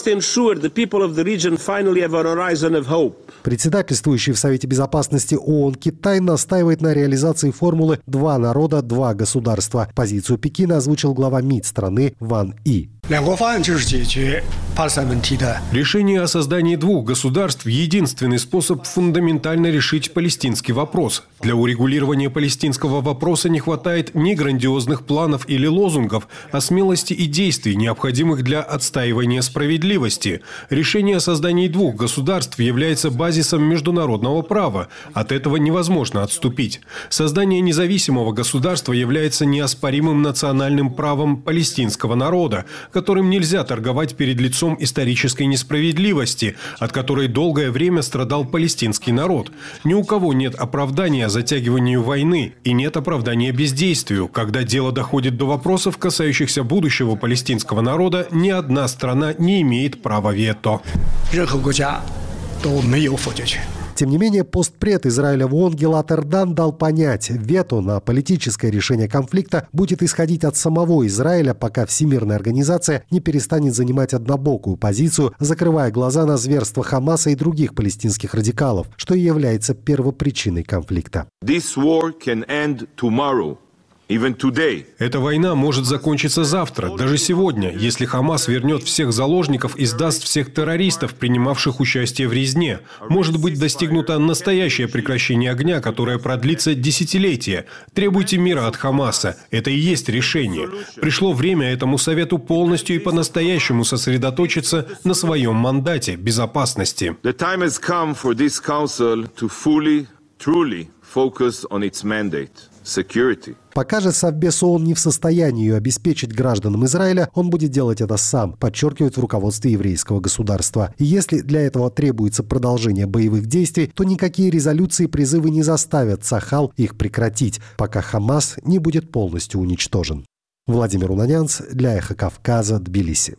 Председательствующий в Совете Безопасности ООН Китай настаивает на реализации формулы «два народа, два государства». Позицию Пекина озвучил глава МИД страны Ван И. Решение о создании двух государств – единственный способ фундаментально решить палестинский вопрос. Для урегулирования палестинского вопроса не хватает ни грандиозных планов или лозунгов, а смелости и действий, необходимых для отстаивания справедливости. Решение о создании двух государств является базисом международного права. От этого невозможно отступить. Создание независимого государства является неоспоримым национальным правом палестинского народа, которым нельзя торговать перед лицом исторической несправедливости, от которой долгое время страдал палестинский народ. Ни у кого нет оправдания затягиванию войны и нет оправдания бездействию. Когда дело доходит до вопросов, касающихся будущего палестинского народа, ни одна страна не имеет права вето. Тем не менее, постпред Израиля в ООН Гилад Эрдан дал понять, вето на политическое решение конфликта будет исходить от самого Израиля, пока Всемирная организация не перестанет занимать однобокую позицию, закрывая глаза на зверства Хамаса и других палестинских радикалов, что и является первопричиной конфликта. Эта война может закончиться завтра, даже сегодня, если Хамас вернет всех заложников и сдаст всех террористов, принимавших участие в резне. Может быть достигнуто настоящее прекращение огня, которое продлится десятилетия. Требуйте мира от Хамаса. Это и есть решение. Пришло время этому совету полностью и по-настоящему сосредоточиться на своем мандате безопасности. Пока же Совбез ООН не в состоянии ее обеспечить гражданам Израиля, он будет делать это сам, подчеркивает в руководстве еврейского государства. И если для этого требуется продолжение боевых действий, то никакие резолюции и призывы не заставят Цахал их прекратить, пока Хамас не будет полностью уничтожен. Владимир Унанянц для Эхо Кавказа, Тбилиси.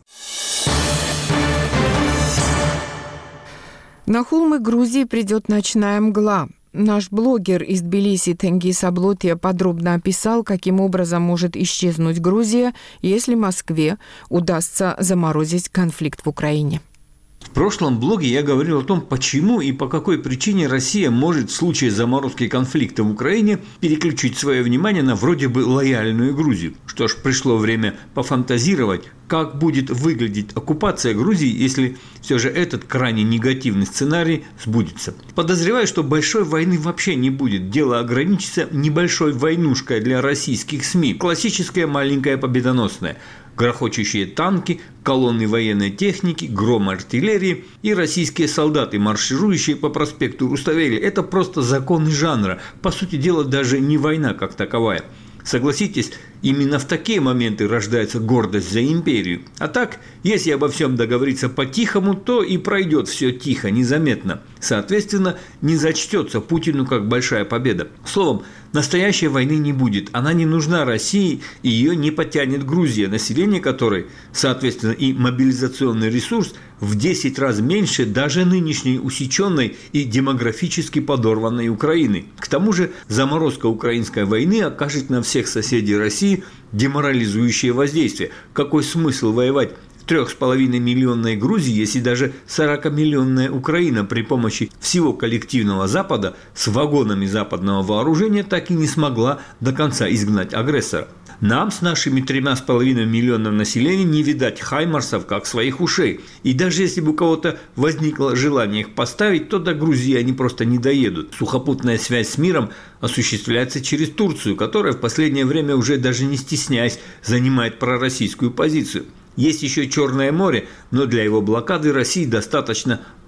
На холмы Грузии придет ночная мгла. Наш блогер из Тбилиси Тенгиз Аблотия подробно описал, каким образом может исчезнуть Грузия, если Москве удастся заморозить конфликт в Украине. В прошлом блоге я говорил о том, почему и по какой причине Россия может в случае заморозки конфликта в Украине переключить свое внимание на вроде бы лояльную Грузию. Что ж, пришло время пофантазировать, как будет выглядеть оккупация Грузии, если все же этот крайне негативный сценарий сбудется. Подозреваю, что большой войны вообще не будет. Дело ограничится небольшой войнушкой для российских СМИ. Классическая маленькая победоносная. Грохочущие танки, колонны военной техники, гром артиллерии и российские солдаты, марширующие по проспекту Руставели. Это просто законы жанра. По сути дела, даже не война как таковая. Согласитесь, именно в такие моменты рождается гордость за империю. А так, если обо всем договориться по-тихому, то и пройдет все тихо, незаметно. Соответственно, не зачтется Путину как большая победа. Словом, настоящей войны не будет. Она не нужна России, и ее не потянет Грузия, население которой, соответственно, и мобилизационный ресурс в 10 раз меньше даже нынешней усеченной и демографически подорванной Украины. К тому же заморозка украинской войны окажет на всех соседей России деморализующее воздействие. Какой смысл воевать в 3,5-миллионной Грузии, если даже 40-миллионная Украина при помощи всего коллективного Запада с вагонами западного вооружения так и не смогла до конца изгнать агрессора? Нам с нашими 3,5 миллионов населения не видать хаймарсов как своих ушей. И даже если бы у кого-то возникло желание их поставить, то до Грузии они просто не доедут. Сухопутная связь с миром осуществляется через Турцию, которая в последнее время уже даже не стесняясь занимает пророссийскую позицию. Есть еще Черное море, но для его блокады России достаточно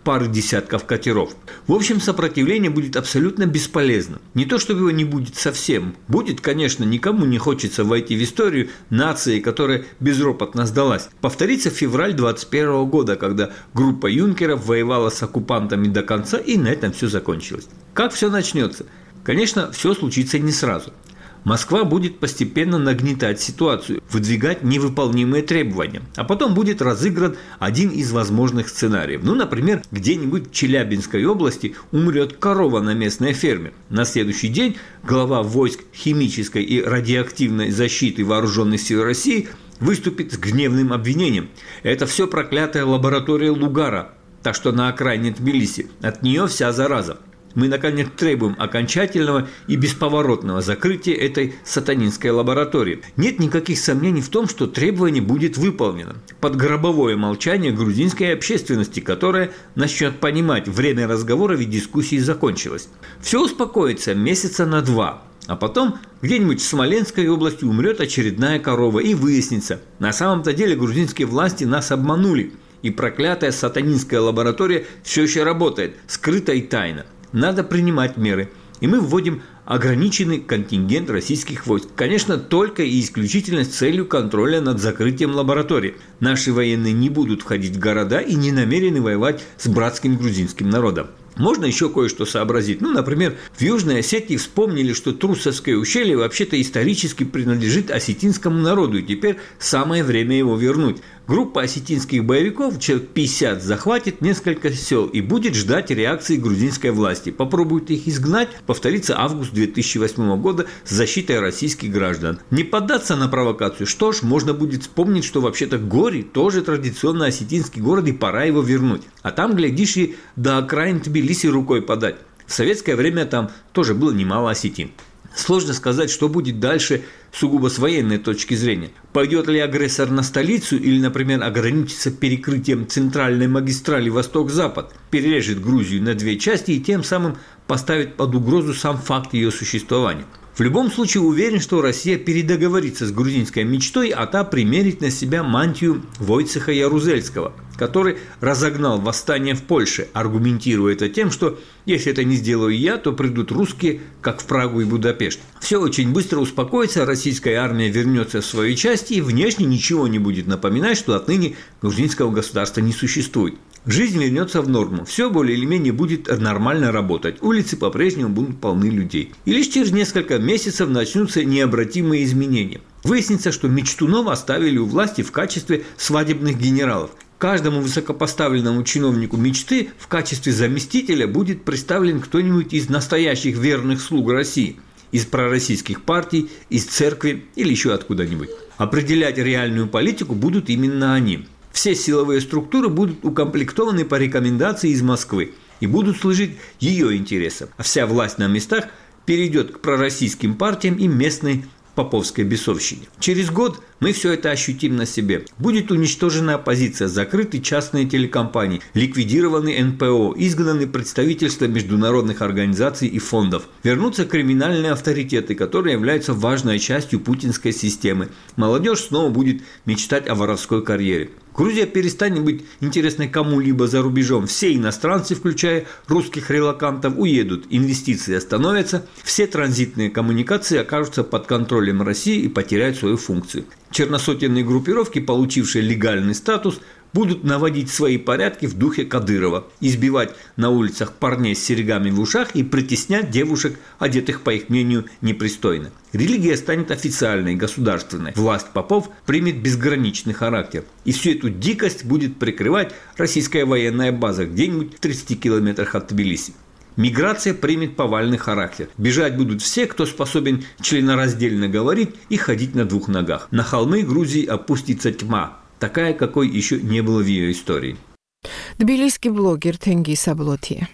пары десятков катеров. В общем, сопротивление будет абсолютно бесполезно. Не то, чтобы его не будет совсем. Будет, конечно, никому не хочется войти в историю нации, которая безропотно сдалась. Повторится февраль 2021 года, когда группа юнкеров воевала с оккупантами до конца, и на этом все закончилось. Как все начнется? Конечно, все случится не сразу. Москва будет постепенно нагнетать ситуацию, выдвигать невыполнимые требования. А потом будет разыгран один из возможных сценариев. Например, где-нибудь в Челябинской области умрет корова на местной ферме. На следующий день глава войск химической и радиоактивной защиты Вооруженных сил России выступит с гневным обвинением. Это все проклятая лаборатория Лугара, так что на окраине Тбилиси. От нее вся зараза. Мы, наконец, требуем окончательного и бесповоротного закрытия этой сатанинской лаборатории. Нет никаких сомнений в том, что требование будет выполнено. Под гробовое молчание грузинской общественности, которая начнет понимать, время разговоров и дискуссий закончилось. Все успокоится месяца на 2. А потом где-нибудь в Смоленской области умрет очередная корова, и выяснится, на самом-то деле грузинские власти нас обманули. И проклятая сатанинская лаборатория все еще работает, скрыто и тайно. Надо принимать меры. И мы вводим ограниченный контингент российских войск. Конечно, только и исключительно с целью контроля над закрытием лаборатории. Наши военные не будут входить в города и не намерены воевать с братским грузинским народом. Можно еще кое-что сообразить. Например, в Южной Осетии вспомнили, что Трусовское ущелье вообще-то исторически принадлежит осетинскому народу, и теперь самое время его вернуть. Группа осетинских боевиков, человек 50, захватит несколько сел и будет ждать реакции грузинской власти. Попробует их изгнать, повторится август 2008 года с защитой российских граждан. Не поддаться на провокацию, что ж, можно будет вспомнить, что вообще-то Гори тоже традиционно осетинский город, и пора его вернуть. А там, глядишь, и до окраин Тбилиси рукой подать. В советское время там тоже было немало осетин. Сложно сказать, что будет дальше сугубо с военной точки зрения. Пойдет ли агрессор на столицу или, например, ограничится перекрытием центральной магистрали Восток-Запад, перережет Грузию на 2 части и тем самым поставит под угрозу сам факт ее существования. В любом случае уверен, что Россия передоговорится с грузинской мечтой, а та примерит на себя мантию Войцеха Ярузельского, который разогнал восстание в Польше, аргументируя это тем, что если это не сделаю я, то придут русские, как в Прагу и Будапешт. Все очень быстро успокоится, российская армия вернется в свои части, и внешне ничего не будет напоминать, что отныне грузинского государства не существует. Жизнь вернется в норму, все более или менее будет нормально работать, улицы по-прежнему будут полны людей. И лишь через несколько месяцев начнутся необратимые изменения. Выяснится, что мечтунов оставили у власти в качестве свадебных генералов. Каждому высокопоставленному чиновнику мечты в качестве заместителя будет представлен кто-нибудь из настоящих верных слуг России, из пророссийских партий, из церкви или еще откуда-нибудь. Определять реальную политику будут именно они. Все силовые структуры будут укомплектованы по рекомендации из Москвы и будут служить ее интересам, а вся власть на местах перейдет к пророссийским партиям и местной поповской бесовщине. Через год мы все это ощутим на себе. Будет уничтожена оппозиция, закрыты частные телекомпании, ликвидированы НПО, изгнаны представительства международных организаций и фондов. Вернутся криминальные авторитеты, которые являются важной частью путинской системы. Молодежь снова будет мечтать о воровской карьере. Грузия перестанет быть интересной кому-либо за рубежом. Все иностранцы, включая русских релокантов, уедут, инвестиции остановятся, все транзитные коммуникации окажутся под контролем России и потеряют свою функцию. Черносотенные группировки, получившие легальный статус, будут наводить свои порядки в духе Кадырова, избивать на улицах парней с серьгами в ушах и притеснять девушек, одетых, по их мнению, непристойно. Религия станет официальной, государственной. Власть попов примет безграничный характер. И всю эту дикость будет прикрывать российская военная база где-нибудь в 30 километрах от Тбилиси. Миграция примет повальный характер. Бежать будут все, кто способен членораздельно говорить и ходить на 2 ногах. На холмы Грузии опустится тьма, такая, какой еще не было в ее истории. Тбилисский блогер Тенгиз Аблотье.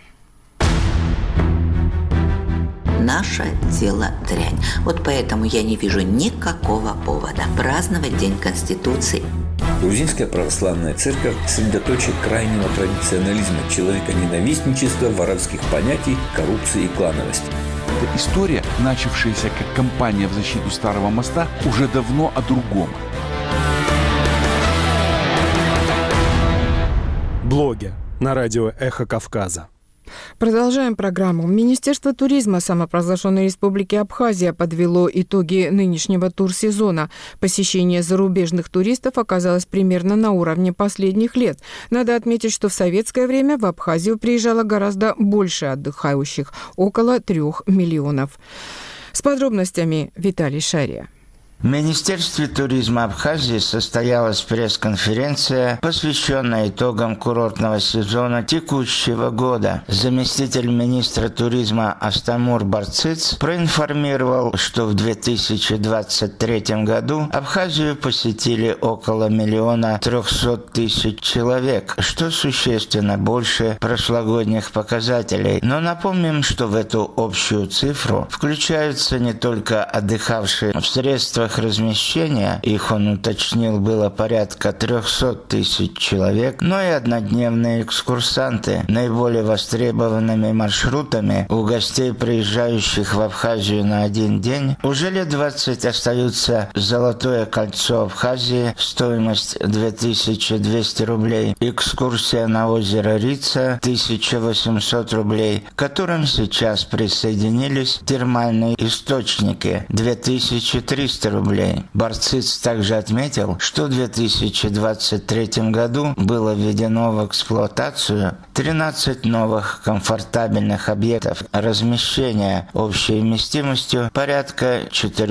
Наше дело дрянь. Вот поэтому я не вижу никакого повода праздновать День Конституции. Грузинская православная церковь – средоточие крайнего традиционализма, человеконенавистничества, воровских понятий, коррупции и клановости. Эта история, начавшаяся как кампания в защиту Старого моста, уже давно о другом. Блогер, на радио «Эхо Кавказа». Продолжаем программу. Министерство туризма самопровозглашенной Республики Абхазия подвело итоги нынешнего турсезона. Посещение зарубежных туристов оказалось примерно на уровне последних лет. Надо отметить, что в советское время в Абхазию приезжало гораздо больше отдыхающих – около 3 миллионов. С подробностями Виталий Шария. В Министерстве туризма Абхазии состоялась пресс-конференция, посвященная итогам курортного сезона текущего года. Заместитель министра туризма Астамур Барциц проинформировал, что в 2023 году Абхазию посетили около 1 300 000 человек, что существенно больше прошлогодних показателей. Но напомним, что в эту общую цифру включаются не только отдыхавшие в средствах размещения, их он уточнил, было порядка 300 000 человек, но и однодневные экскурсанты. Наиболее востребованными маршрутами у гостей, приезжающих в Абхазию на один день, уже лет 20 остаются «Золотое кольцо Абхазии», стоимость 2200 рублей, экскурсия на озеро Рица 1800 рублей, к которым сейчас присоединились термальные источники 2300 рублей. Барциц также отметил, что в 2023 году было введено в эксплуатацию 13 новых комфортабельных объектов размещения общей вместимостью порядка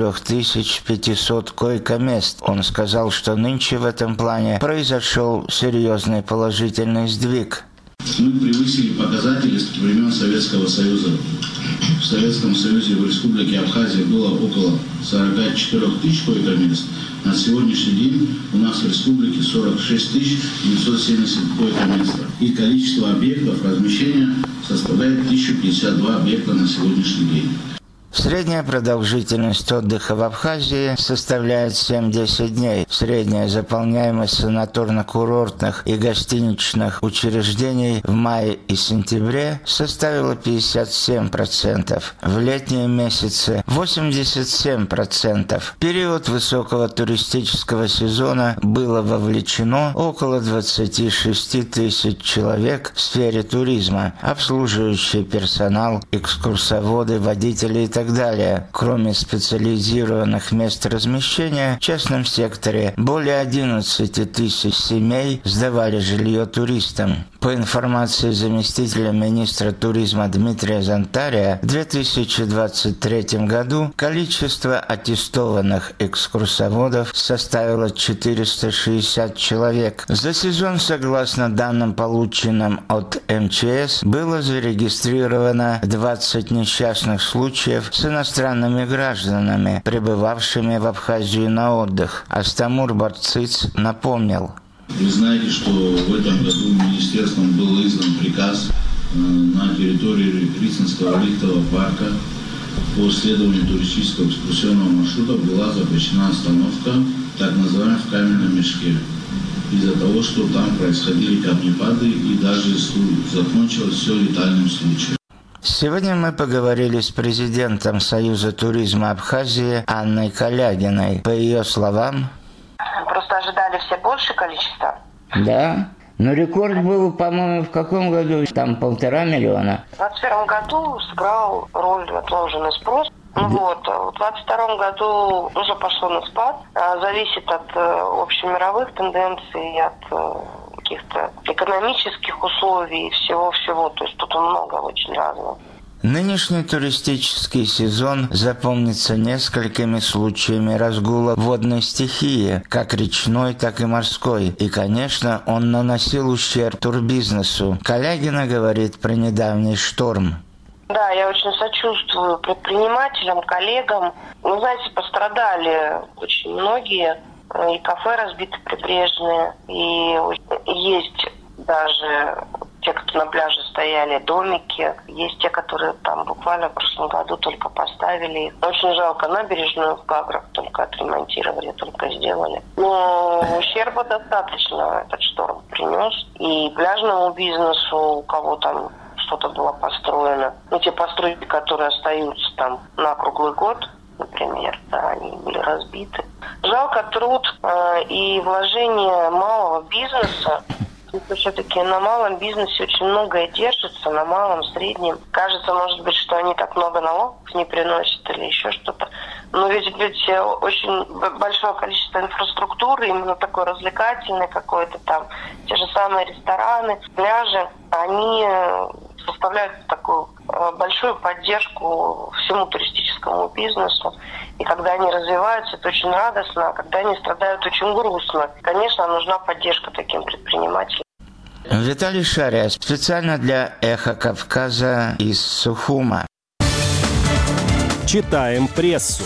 4500 койко-мест. Он сказал, что нынче в этом плане произошел серьезный положительный сдвиг. Мы превысили показатели с времен Советского Союза. В Советском Союзе в Республике Абхазия было около 44 000 койко-мест. На сегодняшний день у нас в республике 46 970 койко-мест. И количество объектов размещения составляет 1052 объекта на сегодняшний день. Средняя продолжительность отдыха в Абхазии составляет 7-10 дней. Средняя заполняемость санаторно-курортных и гостиничных учреждений в мае и сентябре составила 57%. В летние месяцы 87%. В период высокого туристического сезона было вовлечено около 26 000 человек в сфере туризма, обслуживающий персонал, экскурсоводы, водители и так далее. Кроме специализированных мест размещения, в частном секторе более 11 000 семей сдавали жилье туристам. По информации заместителя министра туризма Дмитрия Зантария, в 2023 году количество аттестованных экскурсоводов составило 460 человек. За сезон, согласно данным, полученным от МЧС, было зарегистрировано 20 несчастных случаев с иностранными гражданами, прибывавшими в Абхазию на отдых. Астамур Барциц напомнил. Вы знаете, что в этом году министерством был издан приказ на территории Рицинского лифтового парка по исследованию туристического экскурсионного маршрута была запрещена остановка, так называемая, в каменном мешке. Из-за того, что там происходили камнепады и даже закончилось все летальным случаем. Сегодня мы поговорили с президентом Союза туризма Абхазии Анной Калягиной. По ее словам, просто ожидали все большее количество. Да, но рекорд был, по-моему, в каком году? Там 1,5 миллиона. В 2021 году сыграл роль отложенный спрос. В 2022 году уже пошло на спад. Зависит от общемировых тенденций, от каких-то экономических условий и всего-всего. То есть тут много очень разного. Нынешний туристический сезон запомнится несколькими случаями разгула водной стихии, как речной, так и морской. И, конечно, он наносил ущерб турбизнесу. Калягина говорит про недавний шторм. Да, я очень сочувствую предпринимателям, коллегам. Вы знаете, пострадали очень многие. И кафе разбиты прибрежные, и есть даже те, кто на пляже стояли, домики. Есть те, которые там буквально в прошлом году только поставили их. Очень жалко, набережную в Гаграх только отремонтировали, только сделали. Но ущерба достаточно этот шторм принес. И пляжному бизнесу, у кого там что-то было построено. Те постройки, которые остаются там на круглый год, например, да, они были разбиты. Жалко труд и вложение малого бизнеса Все-таки на малом бизнесе очень многое держится, на малом, среднем. Кажется, может быть, что они так много налогов не приносят или еще что-то. Но ведь очень большое количество инфраструктуры, именно такой развлекательной какой-то там, те же самые рестораны, пляжи, они составляют такую большую поддержку всему туристическому бизнесу. И когда они развиваются, это очень радостно, а когда они страдают, очень грустно. Конечно, нужна поддержка таким предпринимателям. Виталий Шария, специально для «Эхо Кавказа» из Сухума. Читаем прессу.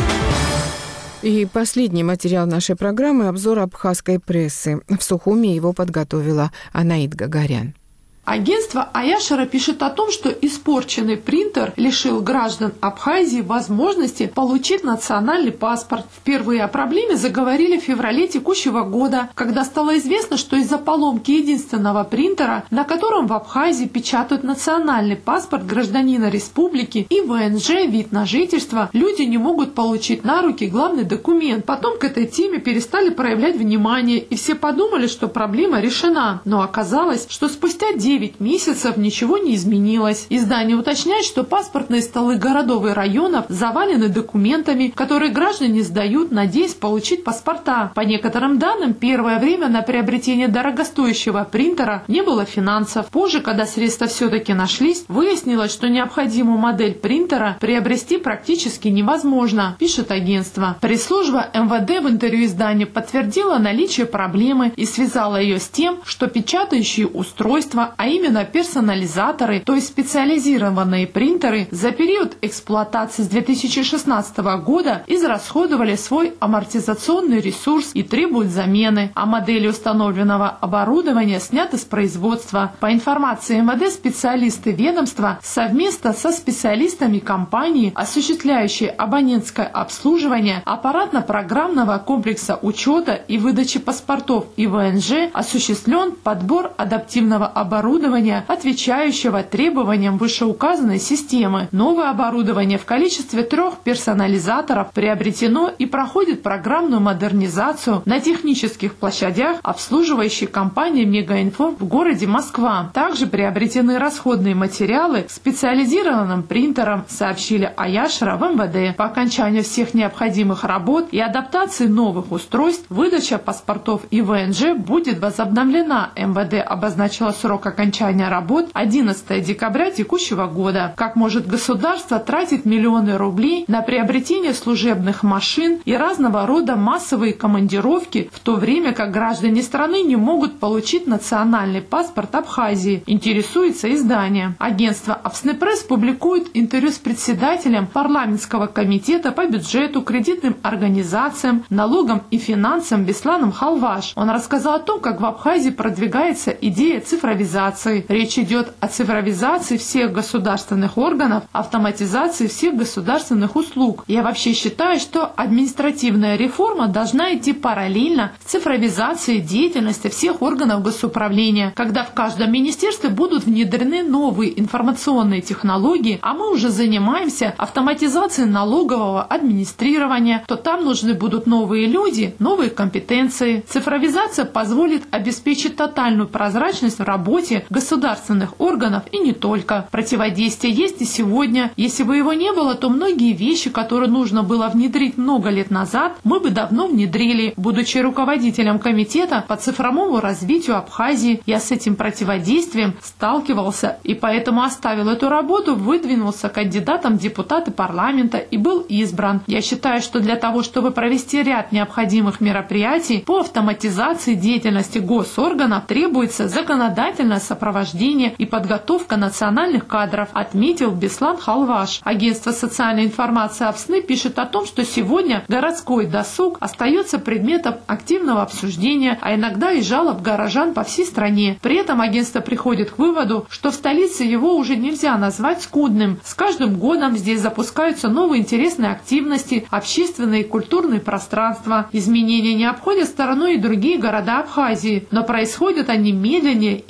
И последний материал нашей программы – обзор абхазской прессы. В Сухуме его подготовила Анаит Гагарян. Агентство Аяшара пишет о том, что испорченный принтер лишил граждан Абхазии возможности получить национальный паспорт. Впервые о проблеме заговорили в феврале текущего года, когда стало известно, что из-за поломки единственного принтера, на котором в Абхазии печатают национальный паспорт гражданина республики и ВНЖ вид на жительство, люди не могут получить на руки главный документ. Потом к этой теме перестали проявлять внимание, и все подумали, что проблема решена. Но оказалось, что спустя 9 месяцев ничего не изменилось. Издание уточняет, что паспортные столы городов и районов завалены документами, которые граждане сдают, надеясь получить паспорта. По некоторым данным, первое время на приобретение дорогостоящего принтера не было финансов. Позже, когда средства все-таки нашлись, выяснилось, что необходимую модель принтера приобрести практически невозможно, пишет агентство. Пресс-служба МВД в интервью изданию подтвердила наличие проблемы и связала ее с тем, что печатающие устройства, а именно персонализаторы, то есть специализированные принтеры, за период эксплуатации с 2016 года израсходовали свой амортизационный ресурс и требуют замены, а модели установленного оборудования сняты с производства. По информации МВД, специалисты ведомства совместно со специалистами компании, осуществляющей абонентское обслуживание аппаратно-программного комплекса учета и выдачи паспортов и ВНЖ, осуществлен подбор адаптивного оборудования, отвечающего требованиям вышеуказанной системы. Новое оборудование в количестве 3 персонализаторов приобретено и проходит программную модернизацию на технических площадях, обслуживающей компании «Мегаинфо» в городе Москва. Также приобретены расходные материалы к специализированным принтерам, сообщили Аяшара в МВД. По окончанию всех необходимых работ и адаптации новых устройств выдача паспортов и ВНЖ будет возобновлена. МВД обозначила срок окончания работ 11 декабря текущего года. Как может государство тратить миллионы рублей на приобретение служебных машин и разного рода массовые командировки, в то время как граждане страны не могут получить национальный паспорт Абхазии, интересуется издание. Агентство Абснепресс публикует интервью с председателем парламентского комитета по бюджету, кредитным организациям, налогам и финансам Бесланом Халваш. Он рассказал о том, как в Абхазии продвигается идея цифровизации. Речь идет о цифровизации всех государственных органов, автоматизации всех государственных услуг. Я вообще считаю, что административная реформа должна идти параллельно с цифровизацией деятельности всех органов госуправления, когда в каждом министерстве будут внедрены новые информационные технологии, а мы уже занимаемся автоматизацией налогового администрирования, то там нужны будут новые люди, новые компетенции. Цифровизация позволит обеспечить тотальную прозрачность в работе государственных органов и не только. Противодействие есть и сегодня. Если бы его не было, то многие вещи, которые нужно было внедрить много лет назад, мы бы давно внедрили. Будучи руководителем комитета по цифровому развитию Абхазии, я с этим противодействием сталкивался и поэтому оставил эту работу, выдвинулся кандидатом в депутаты парламента и был избран. Я считаю, что для того, чтобы провести ряд необходимых мероприятий по автоматизации деятельности госорганов, требуется законодательное сопровождение и подготовка национальных кадров, отметил Беслан Халваш. Агентство социальной информации Абсны пишет о том, что сегодня городской досуг остается предметом активного обсуждения, а иногда и жалоб горожан по всей стране. При этом агентство приходит к выводу, что в столице его уже нельзя назвать скудным. С каждым годом здесь запускаются новые интересные активности, общественные и культурные пространства. Изменения не обходят стороной и другие города Абхазии, но происходят они медленнее и с меньшей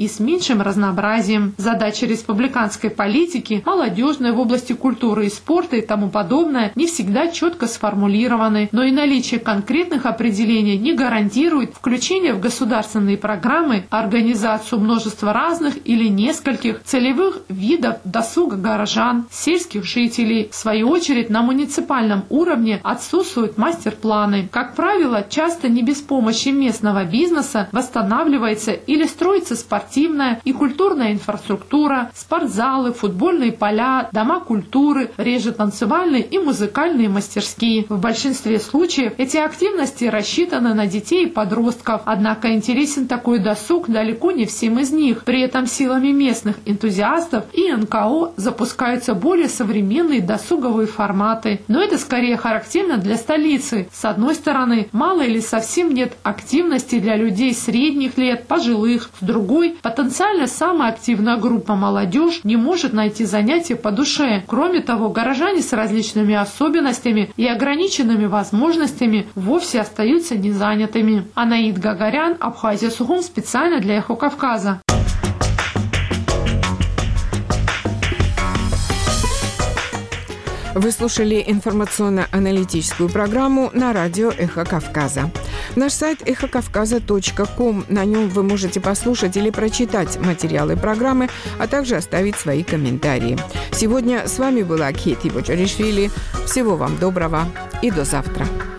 наибольшим разнообразием. Задачи республиканской политики, молодежной в области культуры и спорта и тому подобное не всегда четко сформулированы, но и наличие конкретных определений не гарантирует включение в государственные программы организацию множества разных или нескольких целевых видов досуга горожан, сельских жителей. В свою очередь, на муниципальном уровне отсутствуют мастер-планы. Как правило, часто не без помощи местного бизнеса восстанавливается или строится спортивная и культурная инфраструктура, спортзалы, футбольные поля, дома культуры, реже танцевальные и музыкальные мастерские. В большинстве случаев эти активности рассчитаны на детей и подростков, однако интересен такой досуг далеко не всем из них. При этом силами местных энтузиастов и НКО запускаются более современные досуговые форматы. Но это скорее характерно для столицы. С одной стороны, мало или совсем нет активности для людей средних лет, пожилых. С другой, потенциально самая активная группа молодежь не может найти занятия по душе. Кроме того, горожане с различными особенностями и ограниченными возможностями вовсе остаются незанятыми. Анаид Гагарян, Абхазия Сухум, специально для Эхо Кавказа. Вы слушали информационно-аналитическую программу на радио «Эхо Кавказа». Наш сайт эхокавказа.ком. На нем вы можете послушать или прочитать материалы программы, а также оставить свои комментарии. Сегодня с вами была Кити Бочаришвили. Всего вам доброго и до завтра.